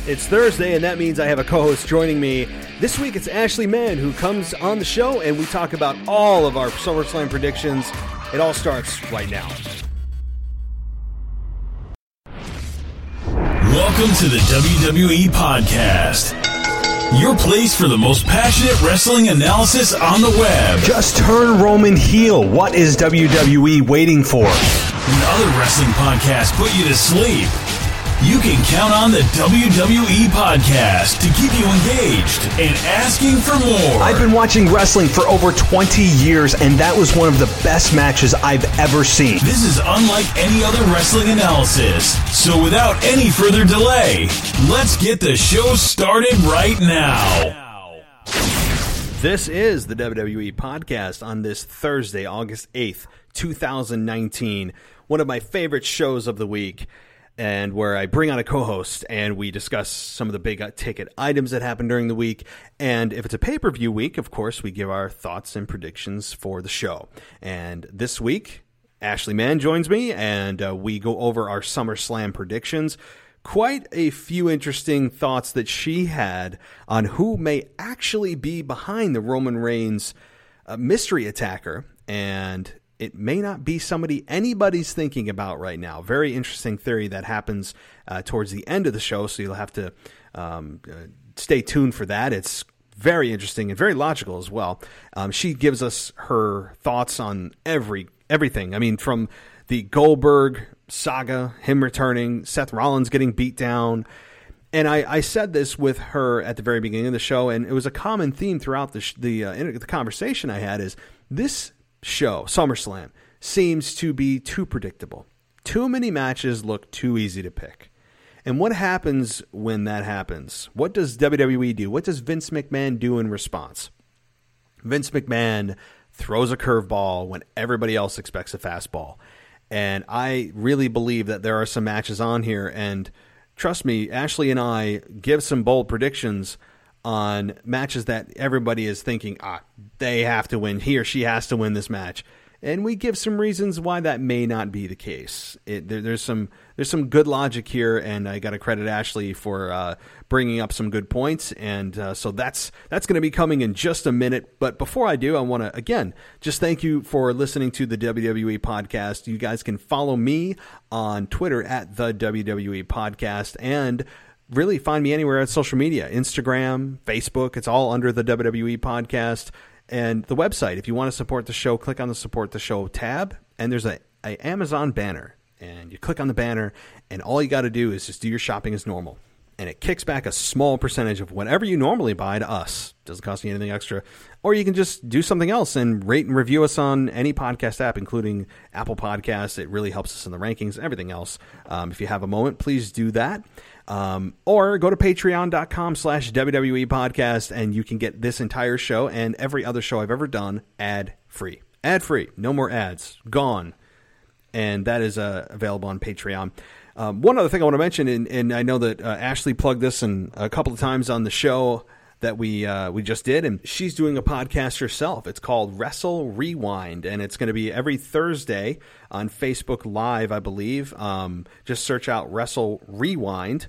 It's Thursday, and that means I have a co-host joining me. This week, it's Ashley Mann, who comes on the show, and we talk about all of our SummerSlam predictions. It all starts right now. Welcome to the WWE Podcast, your place for the most passionate wrestling analysis on the web. Just turn Roman heel. What is WWE waiting for? When other wrestling podcasts put you to sleep, you can count on the WWE Podcast to keep you engaged and asking for more. I've been watching wrestling for over 20 years, and that was one of the best matches I've ever seen. This is unlike any other wrestling analysis. So without any further delay, let's get the show started right now. This is the WWE Podcast on this Thursday, August 8th, 2019. One of my favorite shows of the week, and where I bring on a co-host and we discuss some of the big ticket items that happened during the week. And if it's a pay-per-view week, of course, we give our thoughts and predictions for the show. And this week, Ashley Mann joins me, and we go over our SummerSlam predictions. Quite a few interesting thoughts that she had on who may actually be behind the Roman Reigns mystery attacker, and it may not be somebody anybody's thinking about right now. Very interesting theory that happens towards the end of the show, so you'll have to stay tuned for that. It's very interesting and very logical as well. She gives us her thoughts on everything. I mean, from the Goldberg saga, him returning, Seth Rollins getting beat down. And I said this with her at the very beginning of the show, and it was a common theme throughout the conversation I had is this show, SummerSlam, seems to be too predictable. Too many matches look too easy to pick. And what happens when that happens? What does WWE do? What does Vince McMahon do in response? Vince McMahon throws a curveball when everybody else expects a fastball. And I really believe that there are some matches on here, and trust me, Ashley and I give some bold predictions on matches that everybody is thinking, they have to win. He or she has to win this match. And we give some reasons why that may not be the case. There's some good logic here, and I got to credit Ashley for bringing up some good points. And so that's going to be coming in just a minute. But before I do, I want to, again, just thank you for listening to the WWE Podcast. You guys can follow me on Twitter at the WWE Podcast, and really find me anywhere at social media, Instagram, Facebook. It's all under the WWE Podcast. And the website, if you want to support the show, click on the Support the Show tab, and there's a Amazon banner. And you click on the banner, and all you got to do is just do your shopping as normal. And it kicks back a small percentage of whatever you normally buy to us. Doesn't cost you anything extra. Or you can just do something else and rate and review us on any podcast app, including Apple Podcasts. It really helps us in the rankings, everything else. If you have a moment, please do that. Or go to patreon.com/WWE Podcast, and you can get this entire show and every other show I've ever done ad-free. Ad-free. No more ads. Gone. And that is available on Patreon. One other thing I want to mention, and I know that Ashley plugged this in a couple of times on the show that we just did, and she's doing a podcast herself. It's called Wrestle Rewind, and it's going to be every Thursday on Facebook Live, I believe. Just search out Wrestle Rewind,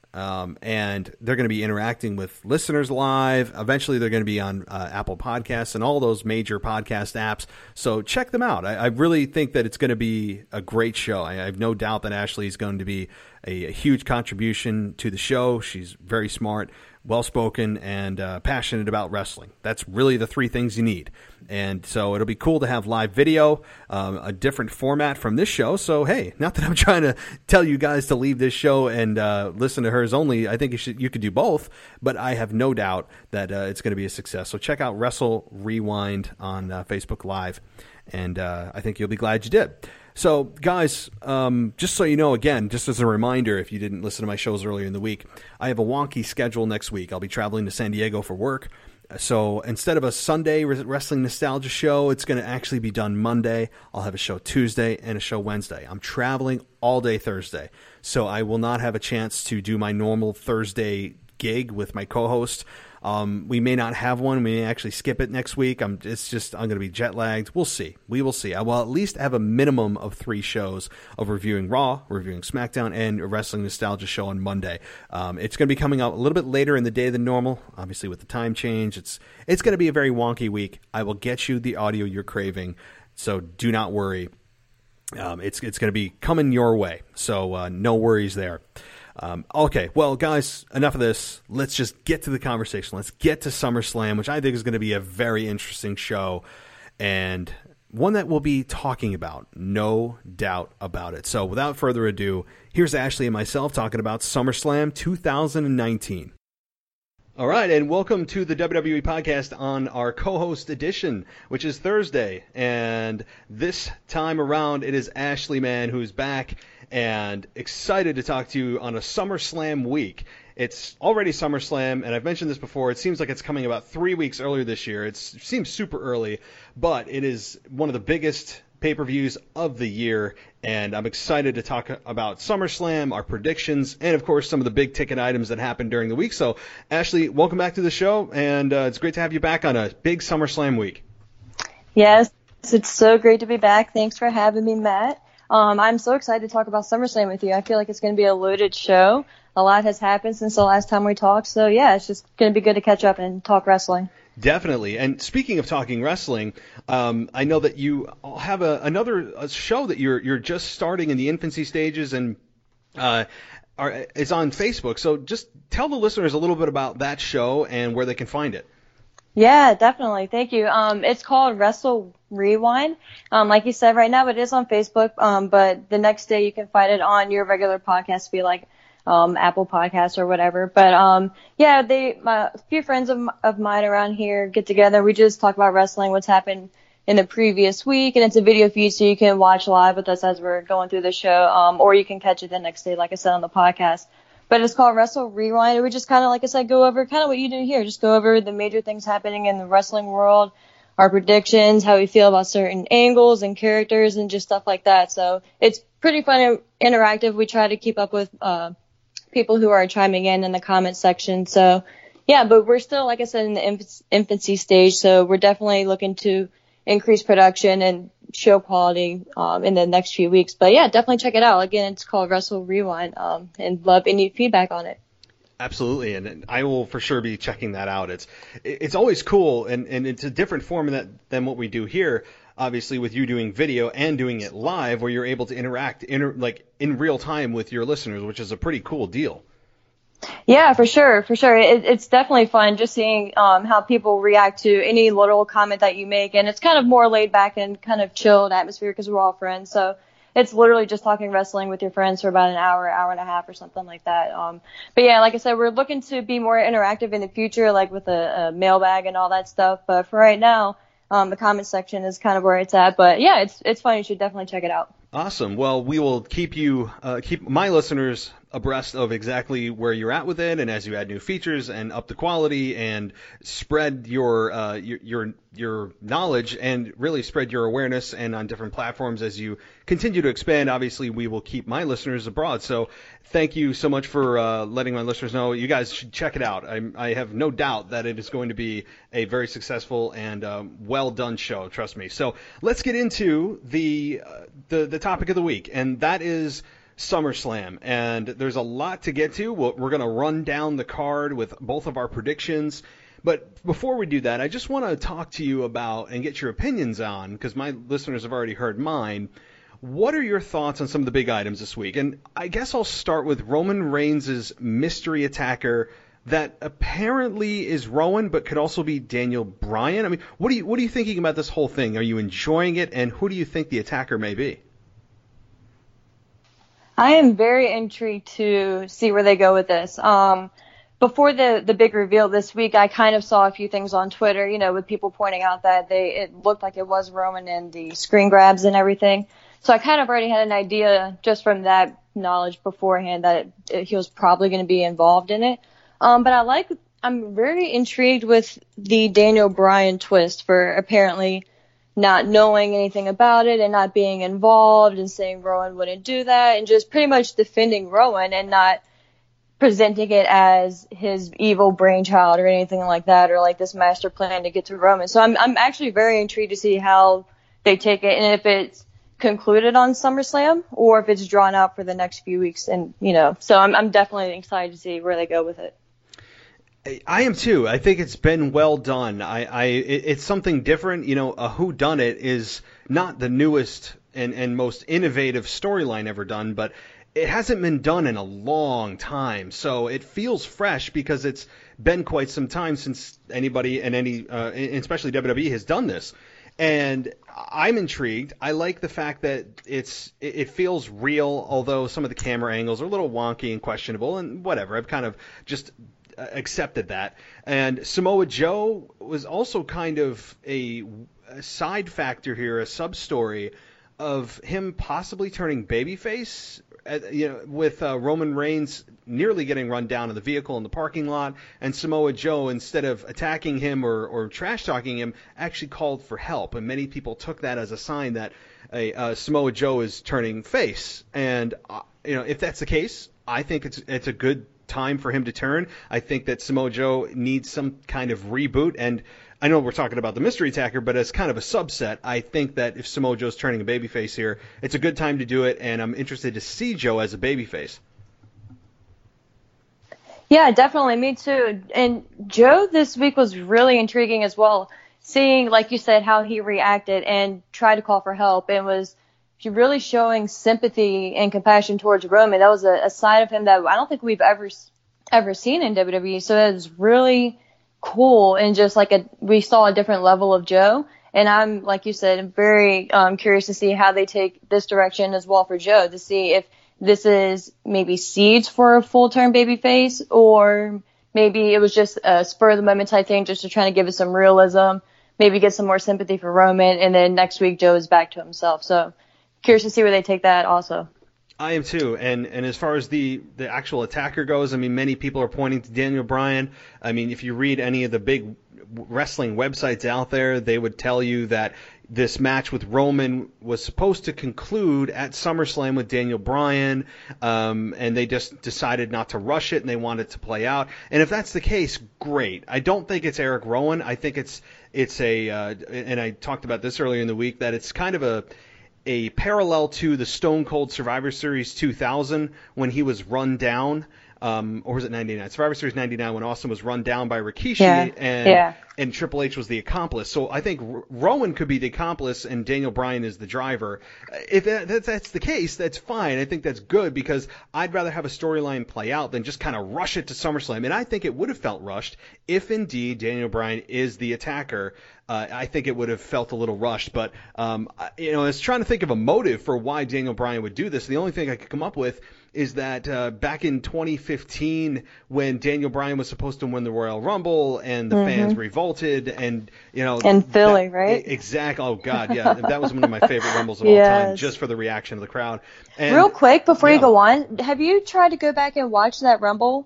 and they're going to be interacting with listeners live. Eventually, they're going to be on Apple Podcasts and all those major podcast apps. So check them out. I really think that it's going to be a great show. I have no doubt that Ashley is going to be a huge contribution to the show. She's very smart, well-spoken, and passionate about wrestling. That's really the three things you need. And so it'll be cool to have live video, a different format from this show. So, hey, not that I'm trying to tell you guys to leave this show and listen to hers only. I think you could do both, but I have no doubt that it's going to be a success. So check out Wrestle Rewind on Facebook Live, and I think you'll be glad you did. So, guys, just so you know, again, just as a reminder, if you didn't listen to my shows earlier in the week, I have a wonky schedule next week. I'll be traveling to San Diego for work. So instead of a Sunday Wrestling Nostalgia show, it's going to actually be done Monday. I'll have a show Tuesday and a show Wednesday. I'm traveling all day Thursday, so I will not have a chance to do my normal Thursday gig with my co-host. We may not have one. We may actually skip it next week. I'm going to be jet lagged. We'll see. We will see. I will at least have a minimum of 3 shows of reviewing Raw, reviewing SmackDown, and a Wrestling Nostalgia show on Monday. It's going to be coming out a little bit later in the day than normal. Obviously, with the time change, it's going to be a very wonky week. I will get you the audio you're craving, so do not worry. It's going to be coming your way, so no worries there. Okay, well, guys, enough of this. Let's just get to the conversation. Let's get to SummerSlam, which I think is going to be a very interesting show and one that we'll be talking about, no doubt about it. So without further ado, here's Ashley and myself talking about SummerSlam 2019. All right, and welcome to the WWE Podcast on our co-host edition, which is Thursday. And this time around, it is Ashley Mann who's back and excited to talk to you on a SummerSlam week. It's already SummerSlam, and I've mentioned this before. It seems like it's coming about 3 weeks earlier this year. It seems super early, but it is one of the biggest pay-per-views of the year, and I'm excited to talk about SummerSlam, our predictions, and of course some of the big ticket items that happened during the week. So, Ashley, welcome back to the show, and it's great to have you back on a big SummerSlam week. Yes, it's so great to be back. Thanks for having me, Matt. I'm so excited to talk about SummerSlam with you. I feel like it's going to be a loaded show. A lot has happened since the last time we talked, so yeah, it's just going to be good to catch up and talk wrestling. Definitely. And speaking of talking wrestling, I know that you have another show that you're just starting in the infancy stages and is on Facebook. So just tell the listeners a little bit about that show and where they can find it. Yeah, definitely. Thank you. It's called Wrestle Rewind. Like you said, right now it is on Facebook, but the next day you can find it on your regular podcast feed, like Apple Podcasts or whatever. But yeah, a few friends of mine around here get together. We just talk about wrestling, what's happened in the previous week, and it's a video feed, so you can watch live with us as we're going through the show, or you can catch it the next day, like I said, on the podcast. But it's called Wrestle Rewind, and we just kind of, like I said, go over kind of what you do here. Just go over the major things happening in the wrestling world, our predictions, how we feel about certain angles and characters, and just stuff like that. So it's pretty fun and interactive. We try to keep up with people who are chiming in the comment section. So, yeah, but we're still, like I said, in the infancy stage, so we're definitely looking to increase production and show quality in the next few weeks. But yeah, definitely check it out. Again, it's called Wrestle Rewind, and love any feedback on it. Absolutely, and I will for sure be checking that out. It's always cool, and it's a different format than what we do here. Obviously, with you doing video and doing it live, where you're able to interact in real time with your listeners, which is a pretty cool deal. Yeah, for sure. It's definitely fun just seeing how people react to any little comment that you make, and it's kind of more laid back and kind of chilled atmosphere because we're all friends. So it's literally just talking wrestling with your friends for about an hour and a half or something like that. But yeah, like I said, we're looking to be more interactive in the future, like with a mailbag and all that stuff. But for right now, the comment section is kind of where it's at. But yeah, it's fun. You should definitely check it out. Awesome. Well, we will keep my listeners abreast of exactly where you're at with it, and as you add new features and up the quality and spread your knowledge and really spread your awareness and on different platforms as you continue to expand. Obviously, we will keep my listeners abroad. So thank you so much for letting my listeners know. You guys should check it out. I have no doubt that it is going to be a very successful and well done show. Trust me. So let's get into the topic of the week, and that is SummerSlam, and there's a lot to get to. We're going to run down the card with both of our predictions, but before we do that, I just want to talk to you about and get your opinions on, because my listeners have already heard mine. What are your thoughts on some of the big items this week? And I guess I'll start with Roman Reigns' mystery attacker that apparently is Rowan, but could also be Daniel Bryan. I mean, what are you thinking about this whole thing? Are you enjoying it, and who do you think the attacker may be? I am very intrigued to see where they go with this. Before the big reveal this week, I kind of saw a few things on Twitter, with people pointing out that it looked like it was Roman and the screen grabs and everything. So I kind of already had an idea just from that knowledge beforehand that he was probably going to be involved in it. But I'm very intrigued with the Daniel Bryan twist for apparently not knowing anything about it and not being involved and saying Rowan wouldn't do that and just pretty much defending Rowan and not presenting it as his evil brainchild or anything like that, or like this master plan to get to Roman. So I'm actually very intrigued to see how they take it, and if it's concluded on SummerSlam or if it's drawn out for the next few weeks. And so I'm definitely excited to see where they go with it. I am too. I think it's been well done. It's something different. A whodunit is not the newest and most innovative storyline ever done, but it hasn't been done in a long time, so it feels fresh because it's been quite some time since anybody and especially WWE has done this. And I'm intrigued. I like the fact that it feels real, although some of the camera angles are a little wonky and questionable, and whatever. I've kind of just accepted that. And Samoa Joe was also kind of a side factor here, a sub-story of him possibly turning babyface, with Roman Reigns nearly getting run down in the vehicle in the parking lot, and Samoa Joe, instead of attacking him or trash-talking him, actually called for help. And many people took that as a sign that Samoa Joe is turning face. And, if that's the case, I think it's a good time for him to turn. I think that Samoa Joe needs some kind of reboot, and I know we're talking about the Mystery Attacker, but as kind of a subset, I think that if Samoa Joe's turning a babyface here, it's a good time to do it, and I'm interested to see Joe as a babyface. Yeah, definitely. Me too. And Joe this week was really intriguing as well, seeing, like you said, how he reacted and tried to call for help and was really showing sympathy and compassion towards Roman. That was a side of him that I don't think we've ever seen in WWE. So it was really cool, and just we saw a different level of Joe. And I'm, like you said, very curious to see how they take this direction as well for Joe, to see if this is maybe seeds for a full-term babyface, or maybe it was just a spur-of-the-moment type thing just to try to give it some realism, maybe get some more sympathy for Roman, and then next week Joe is back to himself. So curious to see where they take that also. I am too, and as far as the actual attacker goes, I mean, many people are pointing to Daniel Bryan. I mean, if you read any of the big wrestling websites out there, they would tell you that this match with Roman was supposed to conclude at SummerSlam with Daniel Bryan, and they just decided not to rush it, and they wanted it to play out. And if that's the case, great. I don't think it's Eric Rowan. I think it's and I talked about this earlier in the week, that it's kind of a parallel to the Stone Cold Survivor Series 2000 when he was run down, or was it 99? Survivor Series 99 when Austin was run down by Rikishi, and Triple H was the accomplice. So I think Rowan could be the accomplice and Daniel Bryan is the driver. If that's the case, that's fine. I think that's good, because I'd rather have a storyline play out than just kind of rush it to SummerSlam. And I think it would have felt rushed if indeed Daniel Bryan is the attacker. I think it would have felt a little rushed, but I was trying to think of a motive for why Daniel Bryan would do this. The only thing I could come up with is that back in 2015, when Daniel Bryan was supposed to win the Royal Rumble and the fans revolted, and in Philly, right? Exactly. Oh God, yeah, that was one of my favorite Rumbles of all time, just for the reaction of the crowd. And, real quick before you go on, have you tried to go back and watch that Rumble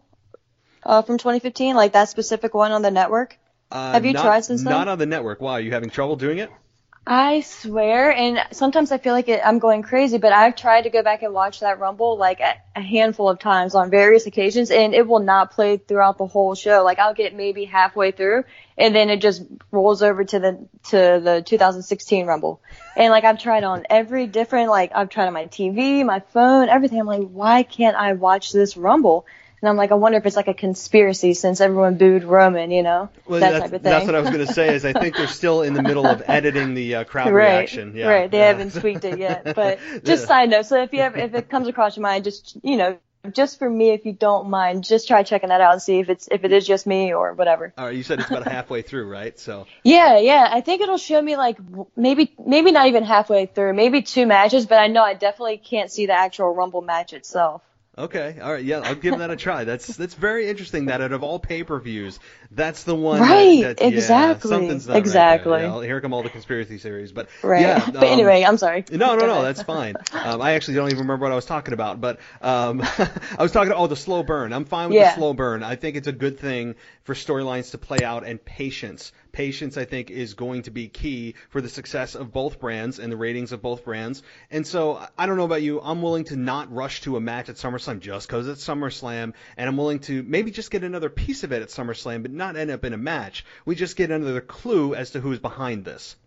from 2015, like that specific one on the network? Have you tried since then? Not on the network. Why? Are you having trouble doing it? I swear, and sometimes I feel like I'm going crazy, but I've tried to go back and watch that Rumble like a handful of times on various occasions, and it will not play throughout the whole show. Like, I'll get maybe halfway through, and then it just rolls over to the 2016 Rumble. And like, I've tried on every different, like, I've tried on my TV, my phone, everything. I'm like, why can't I watch this Rumble? And I'm like, I wonder if it's like a conspiracy since everyone booed Roman, well, that type of thing. That's what I was going to say, is I think they're still in the middle of editing the crowd reaction. Yeah, right. They haven't tweaked it yet. But just side note, so if it comes across your mind, just, just for me, if you don't mind, just try checking that out and see if it is just me or whatever. All right, you said it's about halfway through, right? So. Yeah. I think it'll show me like maybe not even halfway through, maybe 2 matches, but I know I definitely can't see the actual Rumble match itself. Okay, all right, yeah, I'll give that a try. That's very interesting that out of all pay-per-views, that's the one. Right, exactly. Something's not exactly. Right there. Here come all the conspiracy theories, but right. Yeah. But anyway, I'm sorry. No, that's fine. I actually don't even remember what I was talking about, but I was talking about the slow burn. I'm fine with the slow burn. I think it's a good thing for storylines to play out, and patience Patience, I think, is going to be key for the success of both brands and the ratings of both brands. And so I don't know about you. I'm willing to not rush to a match at SummerSlam just because it's SummerSlam, and I'm willing to maybe just get another piece of it at SummerSlam, but not end up in a match. We just get another clue as to who's behind this.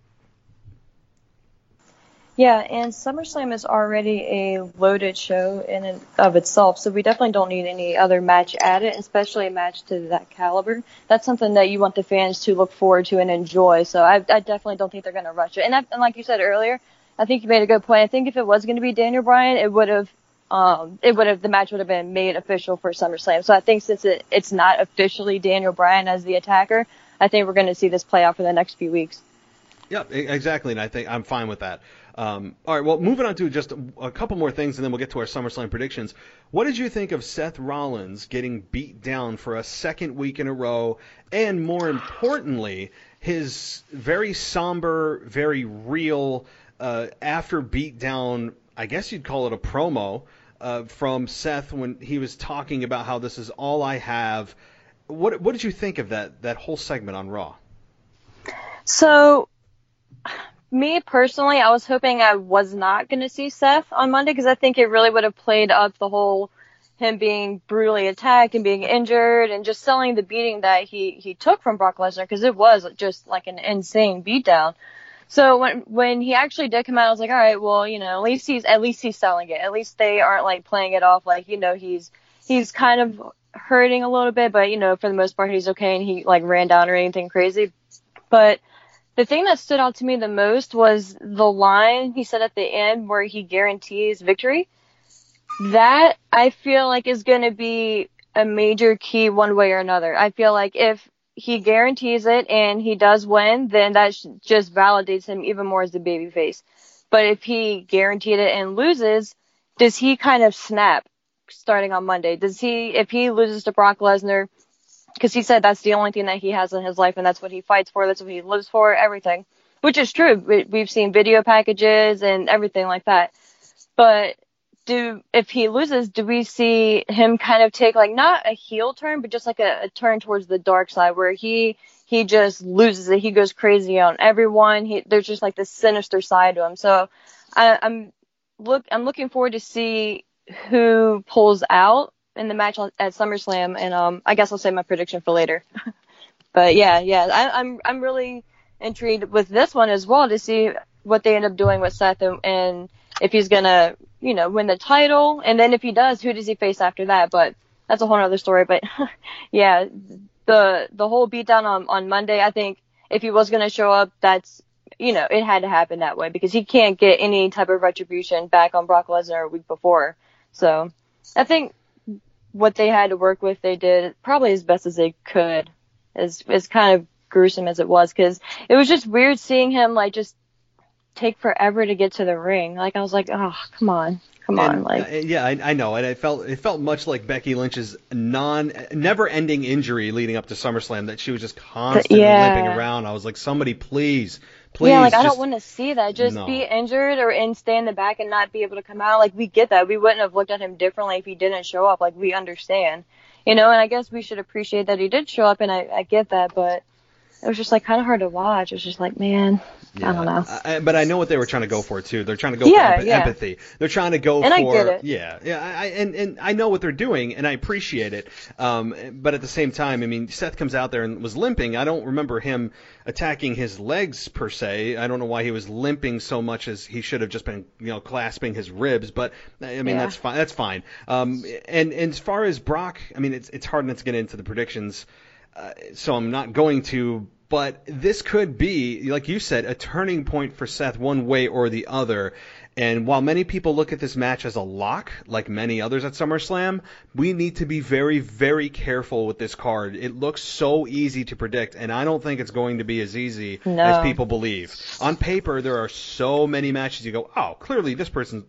Yeah, and SummerSlam is already a loaded show in and of itself, so we definitely don't need any other match added, especially a match to that caliber. That's something that you want the fans to look forward to and enjoy, so I definitely don't think they're going to rush it. And like you said earlier, I think you made a good point. I think if it was going to be Daniel Bryan, the match would have been made official for SummerSlam. So I think since it's not officially Daniel Bryan as the attacker, I think we're going to see this play out for the next few weeks. Yeah, exactly, and I think I'm fine with that. All right, well, moving on to just a couple more things, and then we'll get to our SummerSlam predictions. What did you think of Seth Rollins getting beat down for a second week in a row, and more importantly, his very somber, very real, after beatdown, I guess you'd call it a promo, from Seth when he was talking about how this is all I have. What did you think of that whole segment on Raw? So, me personally, I was hoping I was not going to see Seth on Monday because I think it really would have played up the whole him being brutally attacked and being injured and just selling the beating that he took from Brock Lesnar, because it was just like an insane beatdown. So when he actually did come out, I was like, all right, well, at least he's selling it. At least they aren't like playing it off like, he's kind of hurting a little bit, but for the most part he's okay and he like ran down or anything crazy. But the thing that stood out to me the most was the line he said at the end where he guarantees victory. That, I feel like, is going to be a major key one way or another. I feel like if he guarantees it and he does win, then that just validates him even more as the babyface. But if he guaranteed it and loses, does he kind of snap starting on Monday? If he loses to Brock Lesnar, because he said that's the only thing that he has in his life and that's what he fights for, that's what he lives for, everything, which is true. We've seen video packages and everything like that. But if he loses, do we see him kind of take like not a heel turn, but just like a turn towards the dark side where he just loses it. He goes crazy on everyone. There's just like this sinister side to him. So I'm looking forward to see who pulls out in the match at SummerSlam, and I guess I'll save my prediction for later. But yeah, I'm really intrigued with this one as well to see what they end up doing with Seth and if he's gonna win the title, and then if he does, who does he face after that? But that's a whole other story. But yeah, the whole beatdown on Monday, I think if he was gonna show up, that's it had to happen that way because he can't get any type of retribution back on Brock Lesnar a week before. So I think what they had to work with, they did probably as best as they could, as kind of gruesome as it was, because it was just weird seeing him like just take forever to get to the ring. Like I was like, oh, come on. Like, yeah, I know, and it felt much like Becky Lynch's never-ending injury leading up to SummerSlam, that she was just constantly limping around. I was like, somebody please. Yeah, like I don't want to see that. Just be injured and stay in the back and not be able to come out. Like we get that. We wouldn't have looked at him differently if he didn't show up. Like we understand, and I guess we should appreciate that he did show up, and I get that, but it was just like kind of hard to watch. It was just like, man, I don't know. But I know what they were trying to go for too. They're trying to go for empathy. They're trying to go and for I get it. And I know what they're doing, and I appreciate it. But at the same time, I mean, Seth comes out there and was limping. I don't remember him attacking his legs per se. I don't know why he was limping so much, as he should have just been, clasping his ribs. But I mean, that's fine. That's fine. And as far as Brock, I mean, it's hard not to get into the predictions. So I'm not going to, but this could be, like you said, a turning point for Seth one way or the other. And while many people look at this match as a lock, like many others at SummerSlam, we need to be very, very careful with this card. It looks so easy to predict, and I don't think it's going to be as easy as people believe. On paper, there are so many matches you go, oh, clearly this person.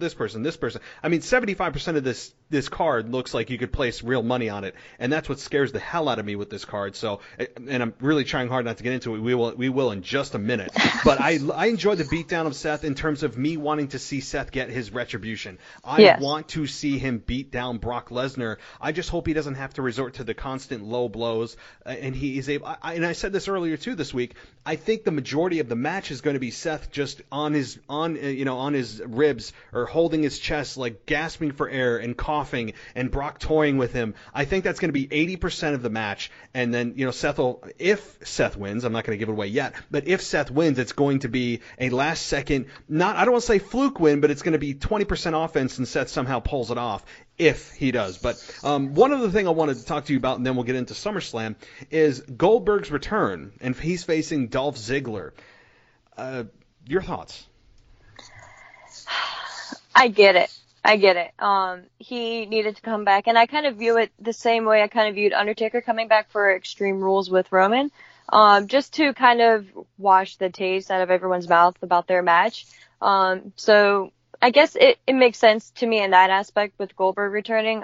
I mean, 75% of this card looks like you could place real money on it, and that's what scares the hell out of me with this card. So, and I'm really trying hard not to get into it. We will in just a minute. But I enjoyed the beatdown of Seth in terms of me wanting to see see Seth get his retribution. I want to see him beat down Brock Lesnar. I just hope he doesn't have to resort to the constant low blows, and he is able. And I said this earlier too this week. I think the majority of the match is going to be Seth just on his ribs or holding his chest, like gasping for air and coughing, and Brock toying with him. I think that's going to be 80% of the match, and then if Seth wins, I'm not going to give it away yet, but if Seth wins, it's going to be a last second, I don't want to say fluke win, but it's going to be 20% offense and Seth somehow pulls it off if he does. But one other thing I wanted to talk to you about, and then we'll get into SummerSlam, is Goldberg's return, and he's facing Dolph Ziggler. Your thoughts? I get it. He needed to come back, and I kind of view it the same way I kind of viewed Undertaker coming back for Extreme Rules with Roman, just to kind of wash the taste out of everyone's mouth about their match. So I guess it makes sense to me in that aspect with Goldberg returning.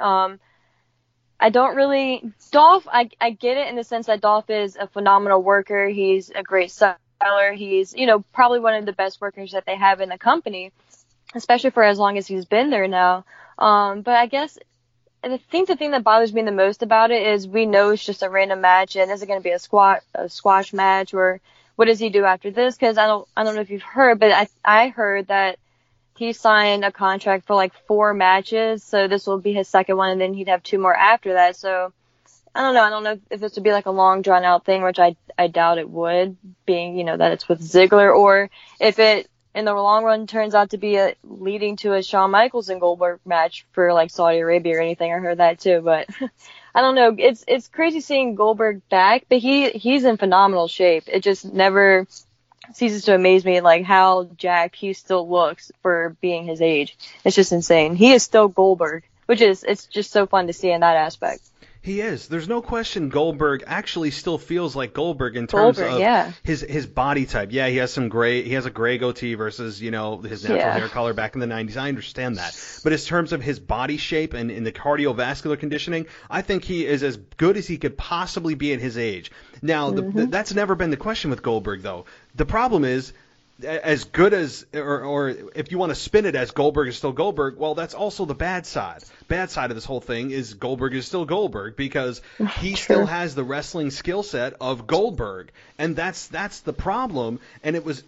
I don't really, Dolph, I get it in the sense that Dolph is a phenomenal worker. He's a great seller. He's, probably one of the best workers that they have in the company, especially for as long as he's been there now. But I guess I think the thing that bothers me the most about it is we know it's just a random match, and is it going to be a squash match, or what does he do after this? Because I don't know if you've heard, but I heard that he signed a contract for like 4 matches, so this will be his second one, and then he'd have 2 more after that. So I don't know if this would be like a long drawn out thing, which I doubt it would, being that it's with Ziggler, or if it in the long run turns out to be leading to a Shawn Michaels and Goldberg match for like Saudi Arabia or anything. I heard that too, but I don't know. It's crazy seeing Goldberg back, but he's in phenomenal shape. It just never ceases to amaze me, like how jacked he still looks for being his age. It's just insane. He is still Goldberg, it's just so fun to see in that aspect. He is. There's no question Goldberg actually still feels like Goldberg in terms of his body type. Yeah, he has a gray goatee versus, his natural hair color back in the 90s. I understand that. But in terms of his body shape and in the cardiovascular conditioning, I think he is as good as he could possibly be at his age. Now, that's never been the question with Goldberg, though. The problem is, as good as, or if you want to spin it as Goldberg is still Goldberg, well, that's also the bad side. Bad side of this whole thing is Goldberg is still Goldberg because he still has the wrestling skill set of Goldberg, and that's the problem. And it was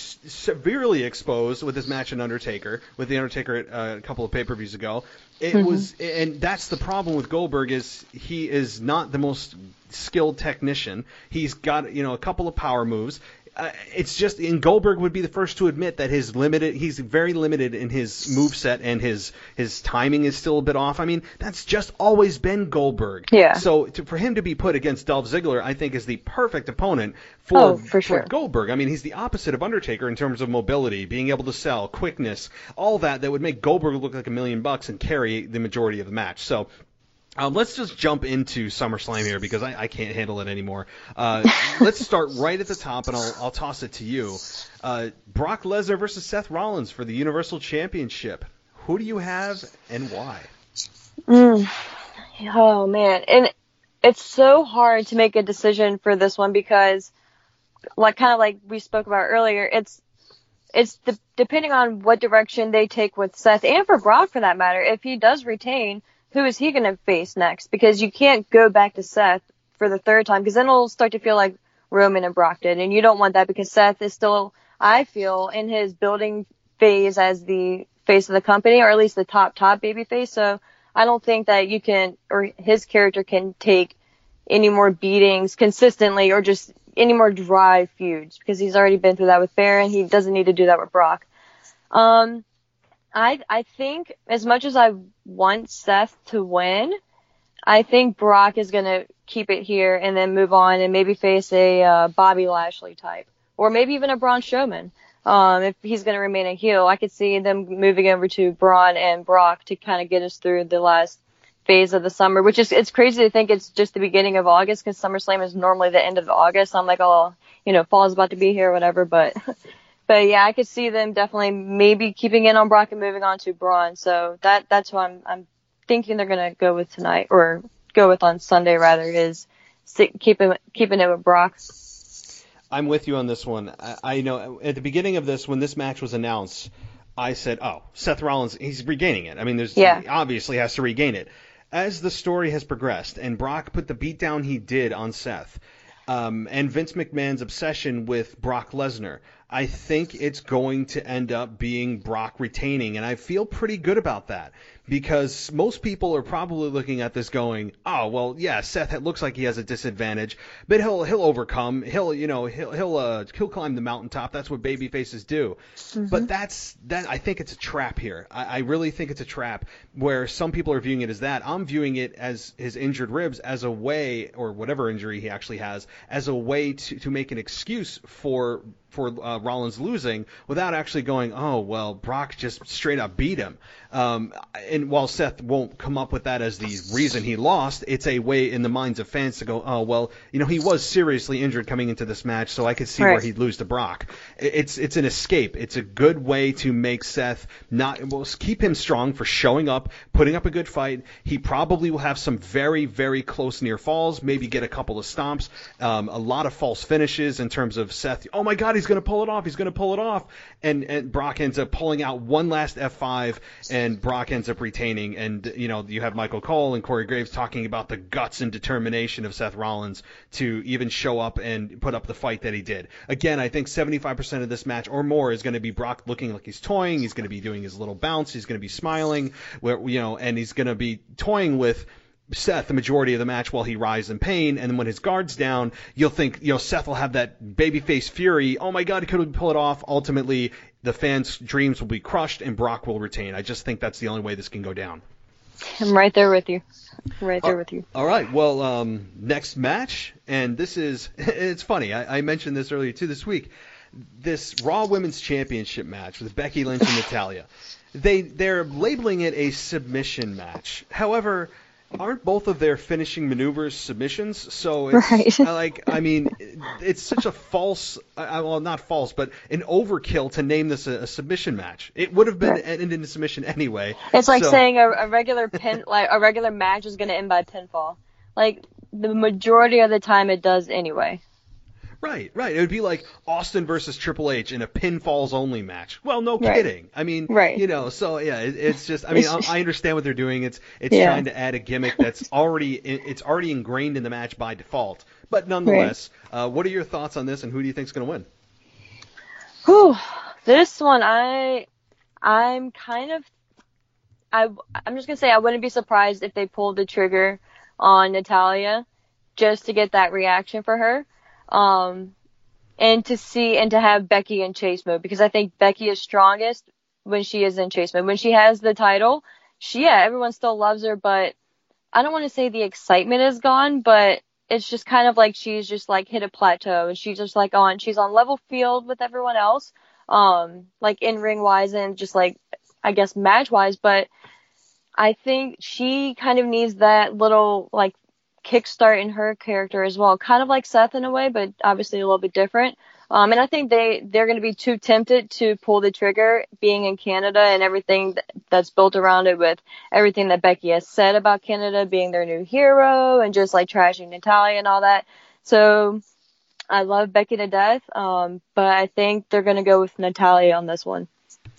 severely exposed with his match in Undertaker, with the Undertaker a couple of pay-per-views ago. It was, and that's the problem with Goldberg is he is not the most skilled technician. He's got a couple of power moves. It's just, and Goldberg would be the first to admit that he's very limited in his moveset, and his timing is still a bit off. I mean, that's just always been Goldberg. Yeah. So for him to be put against Dolph Ziggler, I think is the perfect opponent for Goldberg. I mean, he's the opposite of Undertaker in terms of mobility, being able to sell, quickness, all that would make Goldberg look like $1 million and carry the majority of the match. So let's just jump into SummerSlam here because I can't handle it anymore. Let's start right at the top, and I'll toss it to you. Brock Lesnar versus Seth Rollins for the Universal Championship. Who do you have and why? Oh, man. And it's so hard to make a decision for this one because, kind of like we spoke about earlier, it's depending on what direction they take with Seth, and for Brock for that matter. If he does retain, who is he going to face next? Because you can't go back to Seth for the third time, because then it'll start to feel like Roman and Brock did. And you don't want that because Seth is still, I feel, in his building phase as the face of the company, or at least the top baby face. So I don't think that you can, or his character can take any more beatings consistently, or just any more dry feuds, because he's already been through that with Baron. He doesn't need to do that with Brock. I think as much as I want Seth to win, I think Brock is going to keep it here and then move on and maybe face a Bobby Lashley type, or maybe even a Braun Strowman. If he's going to remain a heel, I could see them moving over to Braun and Brock to kind of get us through the last phase of the summer, which is, it's crazy to think it's just the beginning of August, because SummerSlam is normally the end of August. I'm like, oh, fall's about to be here or whatever, but yeah, I could see them definitely maybe keeping in on Brock and moving on to Braun. So that's who I'm thinking they're going to go with tonight, or go with on Sunday rather, is keeping it with Brock. I'm with you on this one. I know at the beginning of this, when this match was announced, I said, oh, Seth Rollins, he's regaining it. I mean, he obviously has to regain it. As the story has progressed and Brock put the beatdown he did on Seth, and Vince McMahon's obsession with Brock Lesnar, I think it's going to end up being Brock retaining, and I feel pretty good about that because most people are probably looking at this going, oh, well, yeah, Seth, it looks like he has a disadvantage, but he'll overcome. He'll climb the mountaintop. That's what baby faces do. Mm-hmm. But I think it's a trap here. I really think it's a trap where some people are viewing it as that. I'm viewing it as his injured ribs as a way, or whatever injury he actually has, as a way to make an excuse for Rollins losing without actually going, oh, well, Brock just straight up beat him. And while Seth won't come up with that as the reason he lost, it's a way in the minds of fans to go, oh, well, he was seriously injured coming into this match, so I could see where he'd lose to Brock. It's an escape. It's a good way to make Seth keep him strong for showing up, putting up a good fight. He probably will have some very, very close near falls, maybe get a couple of stomps, a lot of false finishes in terms of Seth, oh my God, he's going to pull it off. And Brock ends up pulling out one last F5, and Brock ends up retaining. And, you have Michael Cole and Corey Graves talking about the guts and determination of Seth Rollins to even show up and put up the fight that he did. Again, I think 75% of this match or more is going to be Brock looking like he's toying. He's going to be doing his little bounce. He's going to be smiling, and he's going to be toying with Seth the majority of the match while he writhes in pain, and then when his guard's down, you'll think, Seth will have that babyface fury. Oh my God, could he pull it off? Ultimately, the fans' dreams will be crushed, and Brock will retain. I just think that's the only way this can go down. I'm right there with you. With you. All right. Well, next match, and this is it's funny. I mentioned this earlier too this week. This Raw Women's Championship match with Becky Lynch and Natalya. They're labeling it a submission match. However, aren't both of their finishing maneuvers submissions? So it's it's such a false, well, not false, but an overkill to name this a submission match. It would have been ended in a submission anyway. It's like saying a regular a regular match is going to end by pinfall. Like the majority of the time it does anyway. Right. It would be like Austin versus Triple H in a pinfalls only match. Well, no kidding. I mean, so yeah, it's just, I understand what they're doing. It's trying to add a gimmick that's already ingrained in the match by default. But nonetheless, what are your thoughts on this, and who do you think's going to win? Whew, this one, I'm just going to say I wouldn't be surprised if they pulled the trigger on Natalya just to get that reaction for her. And to have Becky in chase mode, because I think Becky is strongest when she is in chase mode. When she has the title, everyone still loves her, but I don't want to say the excitement is gone, but it's just kind of like she's just like hit a plateau, and she's just like she's on level field with everyone else, like in ring wise and just like, I guess match wise, but I think she kind of needs that little like kickstart in her character as well, kind of like Seth in a way, but obviously a little bit different. And I think they're going to be too tempted to pull the trigger, being in Canada and everything that's built around it, with everything that Becky has said about Canada being their new hero and just like trashing Natalya and all that. So I love Becky to death, but I think they're going to go with Natalya on this one.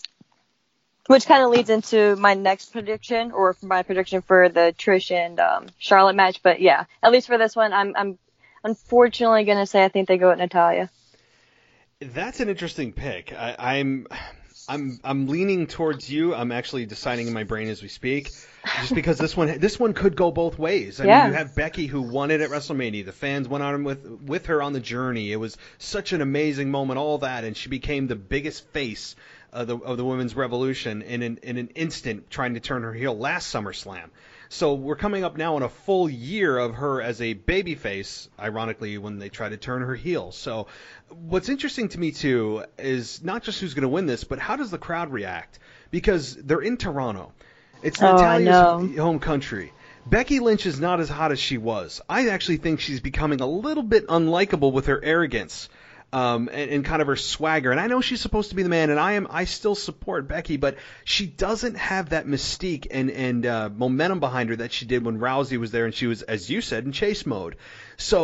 Which kind of leads into my next prediction, or my prediction for the Trish and Charlotte match. But yeah, at least for this one, I'm unfortunately going to say I think they go with Natalya. That's an interesting pick. I'm leaning towards you. I'm actually deciding in my brain as we speak, just because this one could go both ways. I mean, you have Becky, who won it at WrestleMania. The fans went on with her on the journey. It was such an amazing moment, all that, and she became the biggest face of the women's revolution in an instant, trying to turn her heel last SummerSlam. So we're coming up now on a full year of her as a babyface, ironically, when they try to turn her heel. So what's interesting to me, too, is not just who's going to win this, but how does the crowd react? Because they're in Toronto. It's Natalya's home country. Becky Lynch is not as hot as she was. I actually think she's becoming a little bit unlikable with her arrogance. And kind of her swagger. And I know she's supposed to be the man, and I still support Becky, but she doesn't have that mystique and momentum behind her that she did when Rousey was there and she was, as you said, in chase mode. So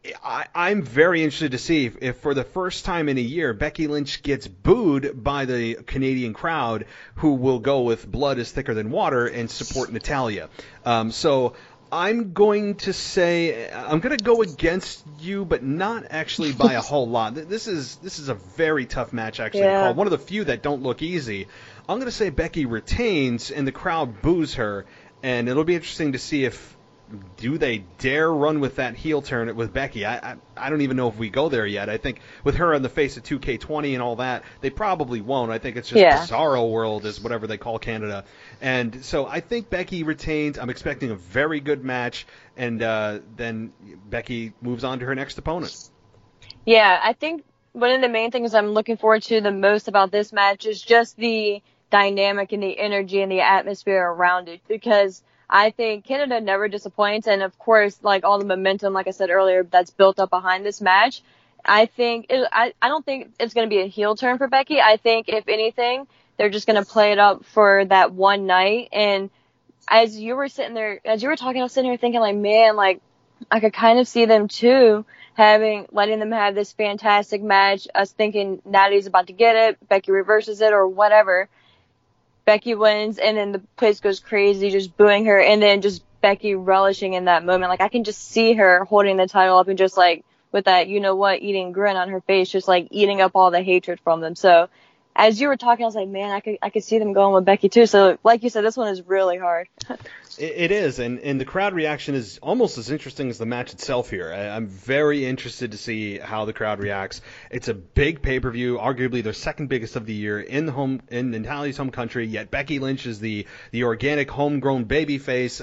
I'm very interested to see if for the first time in a year, Becky Lynch gets booed by the Canadian crowd, who will go with blood is thicker than water and support Natalya. So I'm going to say I'm going to go against you, but not actually by a whole lot. This is a very tough match actually to call. One of the few that don't look easy. I'm going to say Becky retains and the crowd boos her, and it'll be interesting to see if do they dare run with that heel turn with Becky? I don't even know if we go there yet. I think with her on the face of 2K20 and all that, they probably won't. I think it's just Bizarro World is whatever they call Canada. And so I think Becky retains. I'm expecting a very good match, and then Becky moves on to her next opponent. Yeah, I think one of the main things I'm looking forward to the most about this match is just the dynamic and the energy and the atmosphere around it, because I think Canada never disappoints, and of course, like all the momentum, like I said earlier, that's built up behind this match. I don't think it's going to be a heel turn for Becky. I think if anything, they're just going to play it up for that one night. And as you were talking, I was sitting here thinking, like, man, like I could kind of see them too letting them have this fantastic match. Us thinking Natty's about to get it, Becky reverses it or whatever. Becky wins, and then the place goes crazy, just booing her, and then just Becky relishing in that moment. Like, I can just see her holding the title up and just, like, with that, eating grin on her face, just, like, eating up all the hatred from them. So, as you were talking, I was like, man, I could see them going with Becky, too. So, like you said, this one is really hard. It is, and the crowd reaction is almost as interesting as the match itself here. I'm very interested to see how the crowd reacts. It's a big pay-per-view, arguably their second biggest of the year in Natalya's home country, yet Becky Lynch is the organic homegrown babyface.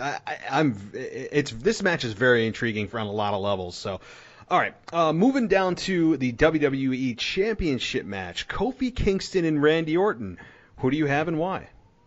This match is very intriguing on a lot of levels, so... All right, moving down to the WWE Championship match, Kofi Kingston and Randy Orton. Who do you have and why?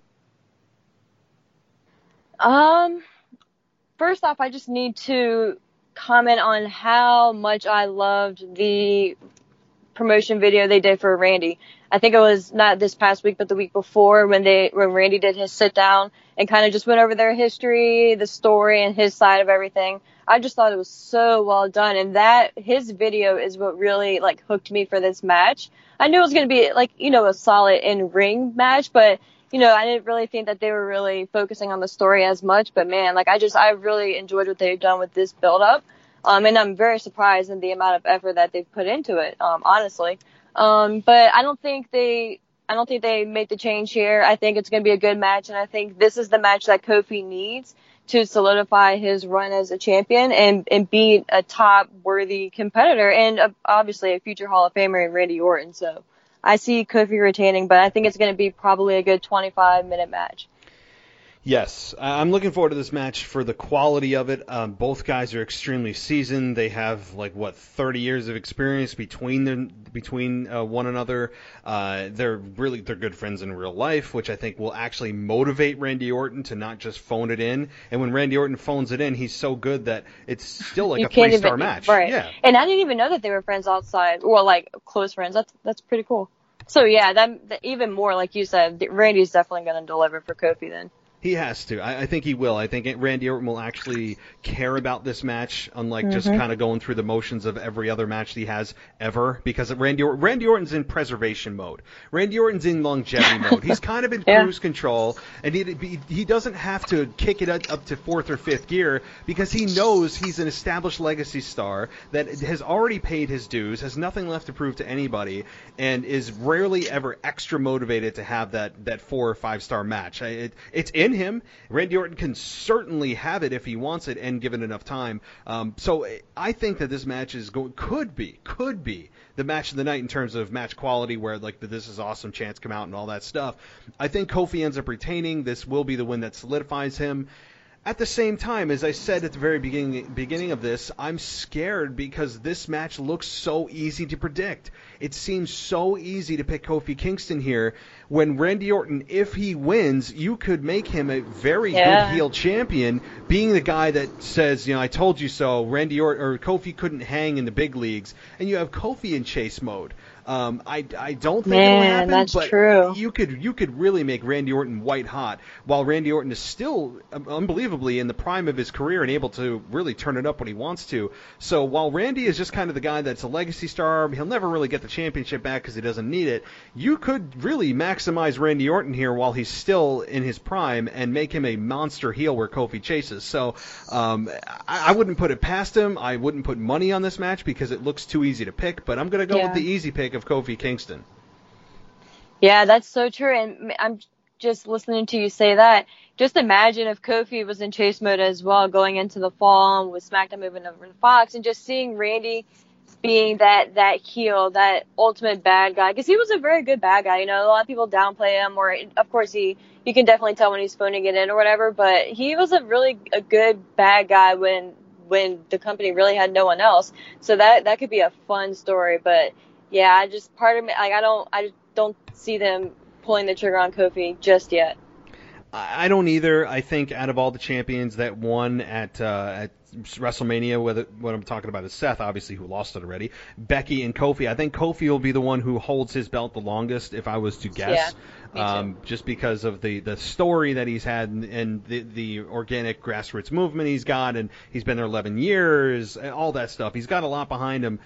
First off, I just need to comment on how much I loved the promotion video they did for Randy. I think it was not this past week, but the week before when Randy did his sit down and kind of just went over their history, the story, and his side of everything. I just thought it was so well done, and his video is what really like hooked me for this match. I knew it was going to be like, a solid in-ring match, but I didn't really think that they were really focusing on the story as much. But man, like I really enjoyed what they've done with this build-up, and I'm very surprised in the amount of effort that they've put into it, honestly. But I don't think they made the change here. I think it's going to be a good match, and I think this is the match that Kofi needs to solidify his run as a champion and beat a top worthy competitor and obviously a future Hall of Famer in Randy Orton. So I see Kofi retaining, but I think it's going to be probably a good 25-minute match. Yes, I'm looking forward to this match for the quality of it. Both guys are extremely seasoned. They have 30 years of experience between one another. They're good friends in real life, which I think will actually motivate Randy Orton to not just phone it in. And when Randy Orton phones it in, he's so good that it's still like a 3-star match. Right. Yeah. And I didn't even know that they were friends outside, or like close friends. That's pretty cool. So yeah, that even more, like you said, Randy's definitely going to deliver for Kofi then. He has to. I think he will. I think Randy Orton will actually care about this match, unlike just kind of going through the motions of every other match he has ever, because Randy Orton's in preservation mode. Randy Orton's in longevity mode. He's kind of in cruise control, and he doesn't have to kick it up to 4th or 5th gear because he knows he's an established legacy star that has already paid his dues, has nothing left to prove to anybody, and is rarely ever extra motivated to have that 4 or 5-star match. It's in him. Randy Orton can certainly have it if he wants it and given enough time. So I think that this match could be the match of the night in terms of match quality, where this is awesome chants come out and all that stuff. I think Kofi ends up retaining. This will be the win that solidifies him. At the same time, as I said at the very beginning of this, I'm scared because this match looks so easy to predict. It seems so easy to pick Kofi Kingston here when Randy Orton, if he wins, you could make him a very good heel champion, being the guy that says, I told you so. Randy Orton or Kofi couldn't hang in the big leagues, and you have Kofi in chase mode. I don't think Man, it'll happen, that's but true. you could really make Randy Orton white hot, while Randy Orton is still unbelievably in the prime of his career and able to really turn it up when he wants to. So while Randy is just kind of the guy that's a legacy star, he'll never really get the championship back because he doesn't need it. You could really maximize Randy Orton here while he's still in his prime and make him a monster heel where Kofi chases. So I wouldn't put it past him. I wouldn't put money on this match because it looks too easy to pick, but I'm going to go with the easy pick of Kofi Kingston. Yeah, that's so true. And I'm just listening to you say that. Just imagine if Kofi was in chase mode as well going into the fall with SmackDown moving over to Fox, and just seeing Randy being that heel, that ultimate bad guy. Because he was a very good bad guy. You know, a lot of people downplay him, or of course you can definitely tell when he's phoning it in or whatever, but he was a good bad guy when the company really had no one else. So that could be a fun story. But yeah, part of me, like, I just don't see them pulling the trigger on Kofi just yet. I don't either. I think out of all the champions that won at WrestleMania, what I'm talking about is Seth, obviously, who lost it already, Becky and Kofi. I think Kofi will be the one who holds his belt the longest, if I was to guess. Just because of the story that he's had and the organic grassroots movement he's got, and he's been there 11 years, all that stuff. He's got a lot behind him.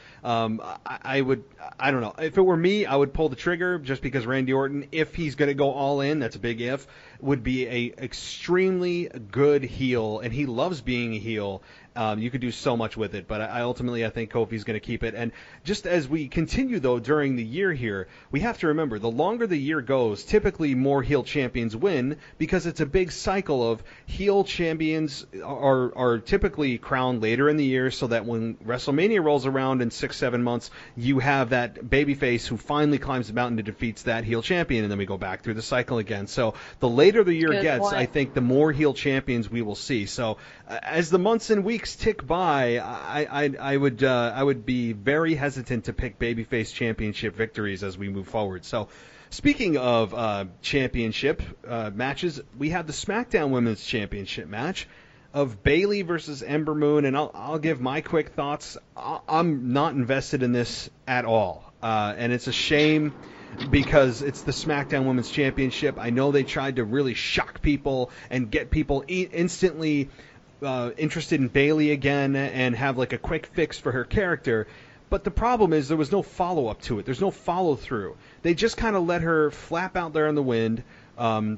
I don't know. If it were me, I would pull the trigger just because Randy Orton, if he's going to go all in, that's a big if, would be a extremely good heel, and he loves being a heel. You could do so much with it, but I think Kofi's going to keep it. And just as we continue, though, during the year here, we have to remember, the longer the year goes, typically more heel champions win, because it's a big cycle of heel champions are typically crowned later in the year, so that when WrestleMania rolls around in 6-7 months, you have that babyface who finally climbs the mountain and defeats that heel champion, and then we go back through the cycle again. So the later the year gets, I think the more heel champions we will see. So as the months and weeks tick by, I would be very hesitant to pick babyface championship victories as we move forward. So, speaking of championship matches, we have the SmackDown Women's Championship match of Bayley versus Ember Moon, and I'll give my quick thoughts. I'm not invested in this at all, and it's a shame, because it's the SmackDown Women's Championship. I know they tried to really shock people and get people instantly interested in Bayley again and have like a quick fix for her character. But the problem is there was no follow-up to it. There's no follow-through. They just kind of let her flap out there in the wind. And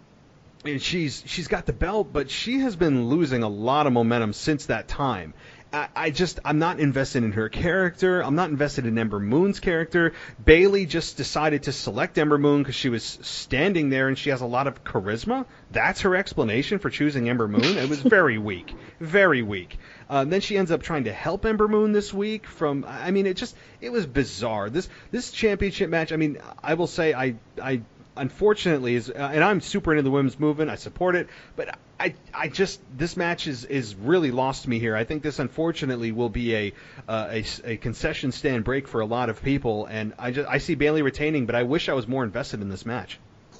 she's got the belt, but she has been losing a lot of momentum since that time. I'm not invested in her character. I'm not invested in Ember Moon's character. Bayley just decided to select Ember Moon because she was standing there and she has a lot of charisma. That's her explanation for choosing Ember Moon. It was very weak. Very weak. Then she ends up trying to help Ember Moon this week it was bizarre. This championship match, I will say I unfortunately and I'm super into the women's movement. I support it, but this match is really lost me here. I think this unfortunately will be a concession stand break for a lot of people, and I see Bayley retaining, but I wish I was more invested in this match.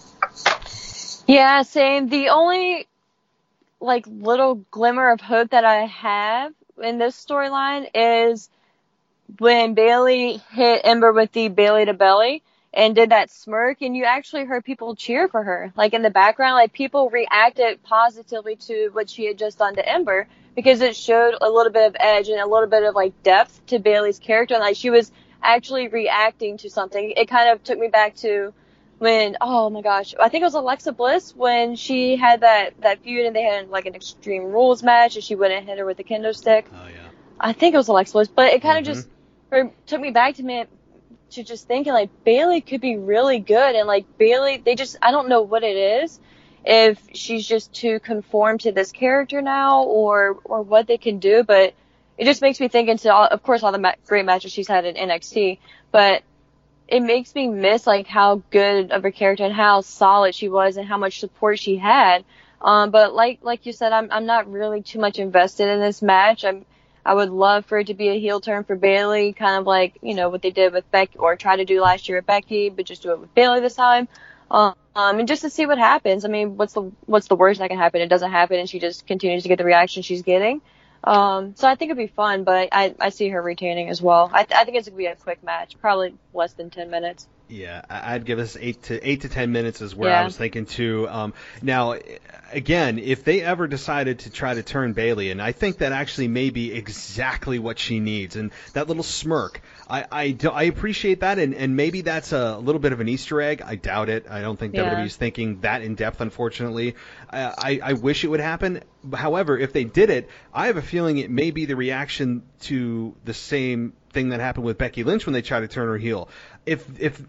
Yeah, same. The only little glimmer of hope that I have in this storyline is when Bayley hit Ember with the Bayley to belly and did that smirk, and you actually heard people cheer for her. Like, in the background, people reacted positively to what she had just done to Ember, because it showed a little bit of edge and a little bit of, depth to Bayley's character, and, she was actually reacting to something. It kind of took me back to when, oh my gosh, I think it was Alexa Bliss when she had that feud and they had, an Extreme Rules match, and she went and hit her with the kendo stick. Oh, yeah. I think it was Alexa Bliss, but it kind of just took me back to just thinking, Bayley could be really good, and, Bayley, I don't know what it is, if she's just too conformed to this character now, or what they can do, but it just makes me think into, of course, all the great matches she's had in NXT, but it makes me miss, how good of a character and how solid she was and how much support she had, but like you said, I'm not really too much invested in this match. I would love for it to be a heel turn for Bayley, kind of what they did with Becky, or try to do last year with Becky, but just do it with Bayley this time. And just to see what happens. What's the worst that can happen? It doesn't happen, and she just continues to get the reaction she's getting. So I think it'd be fun, but I see her retaining as well. I think it's gonna be a quick match, probably less than 10 minutes. Yeah, I'd give us 8 to 10 minutes is where I was thinking too. Now, again, if they ever decided to try to turn Bayley, and I think that actually may be exactly what she needs, and that little smirk, I appreciate that, and maybe that's a little bit of an Easter egg. I doubt it. I don't think WWE's thinking that in depth, unfortunately. I wish it would happen. However, if they did it, I have a feeling it may be the reaction to the same thing that happened with Becky Lynch when they tried to turn her heel. If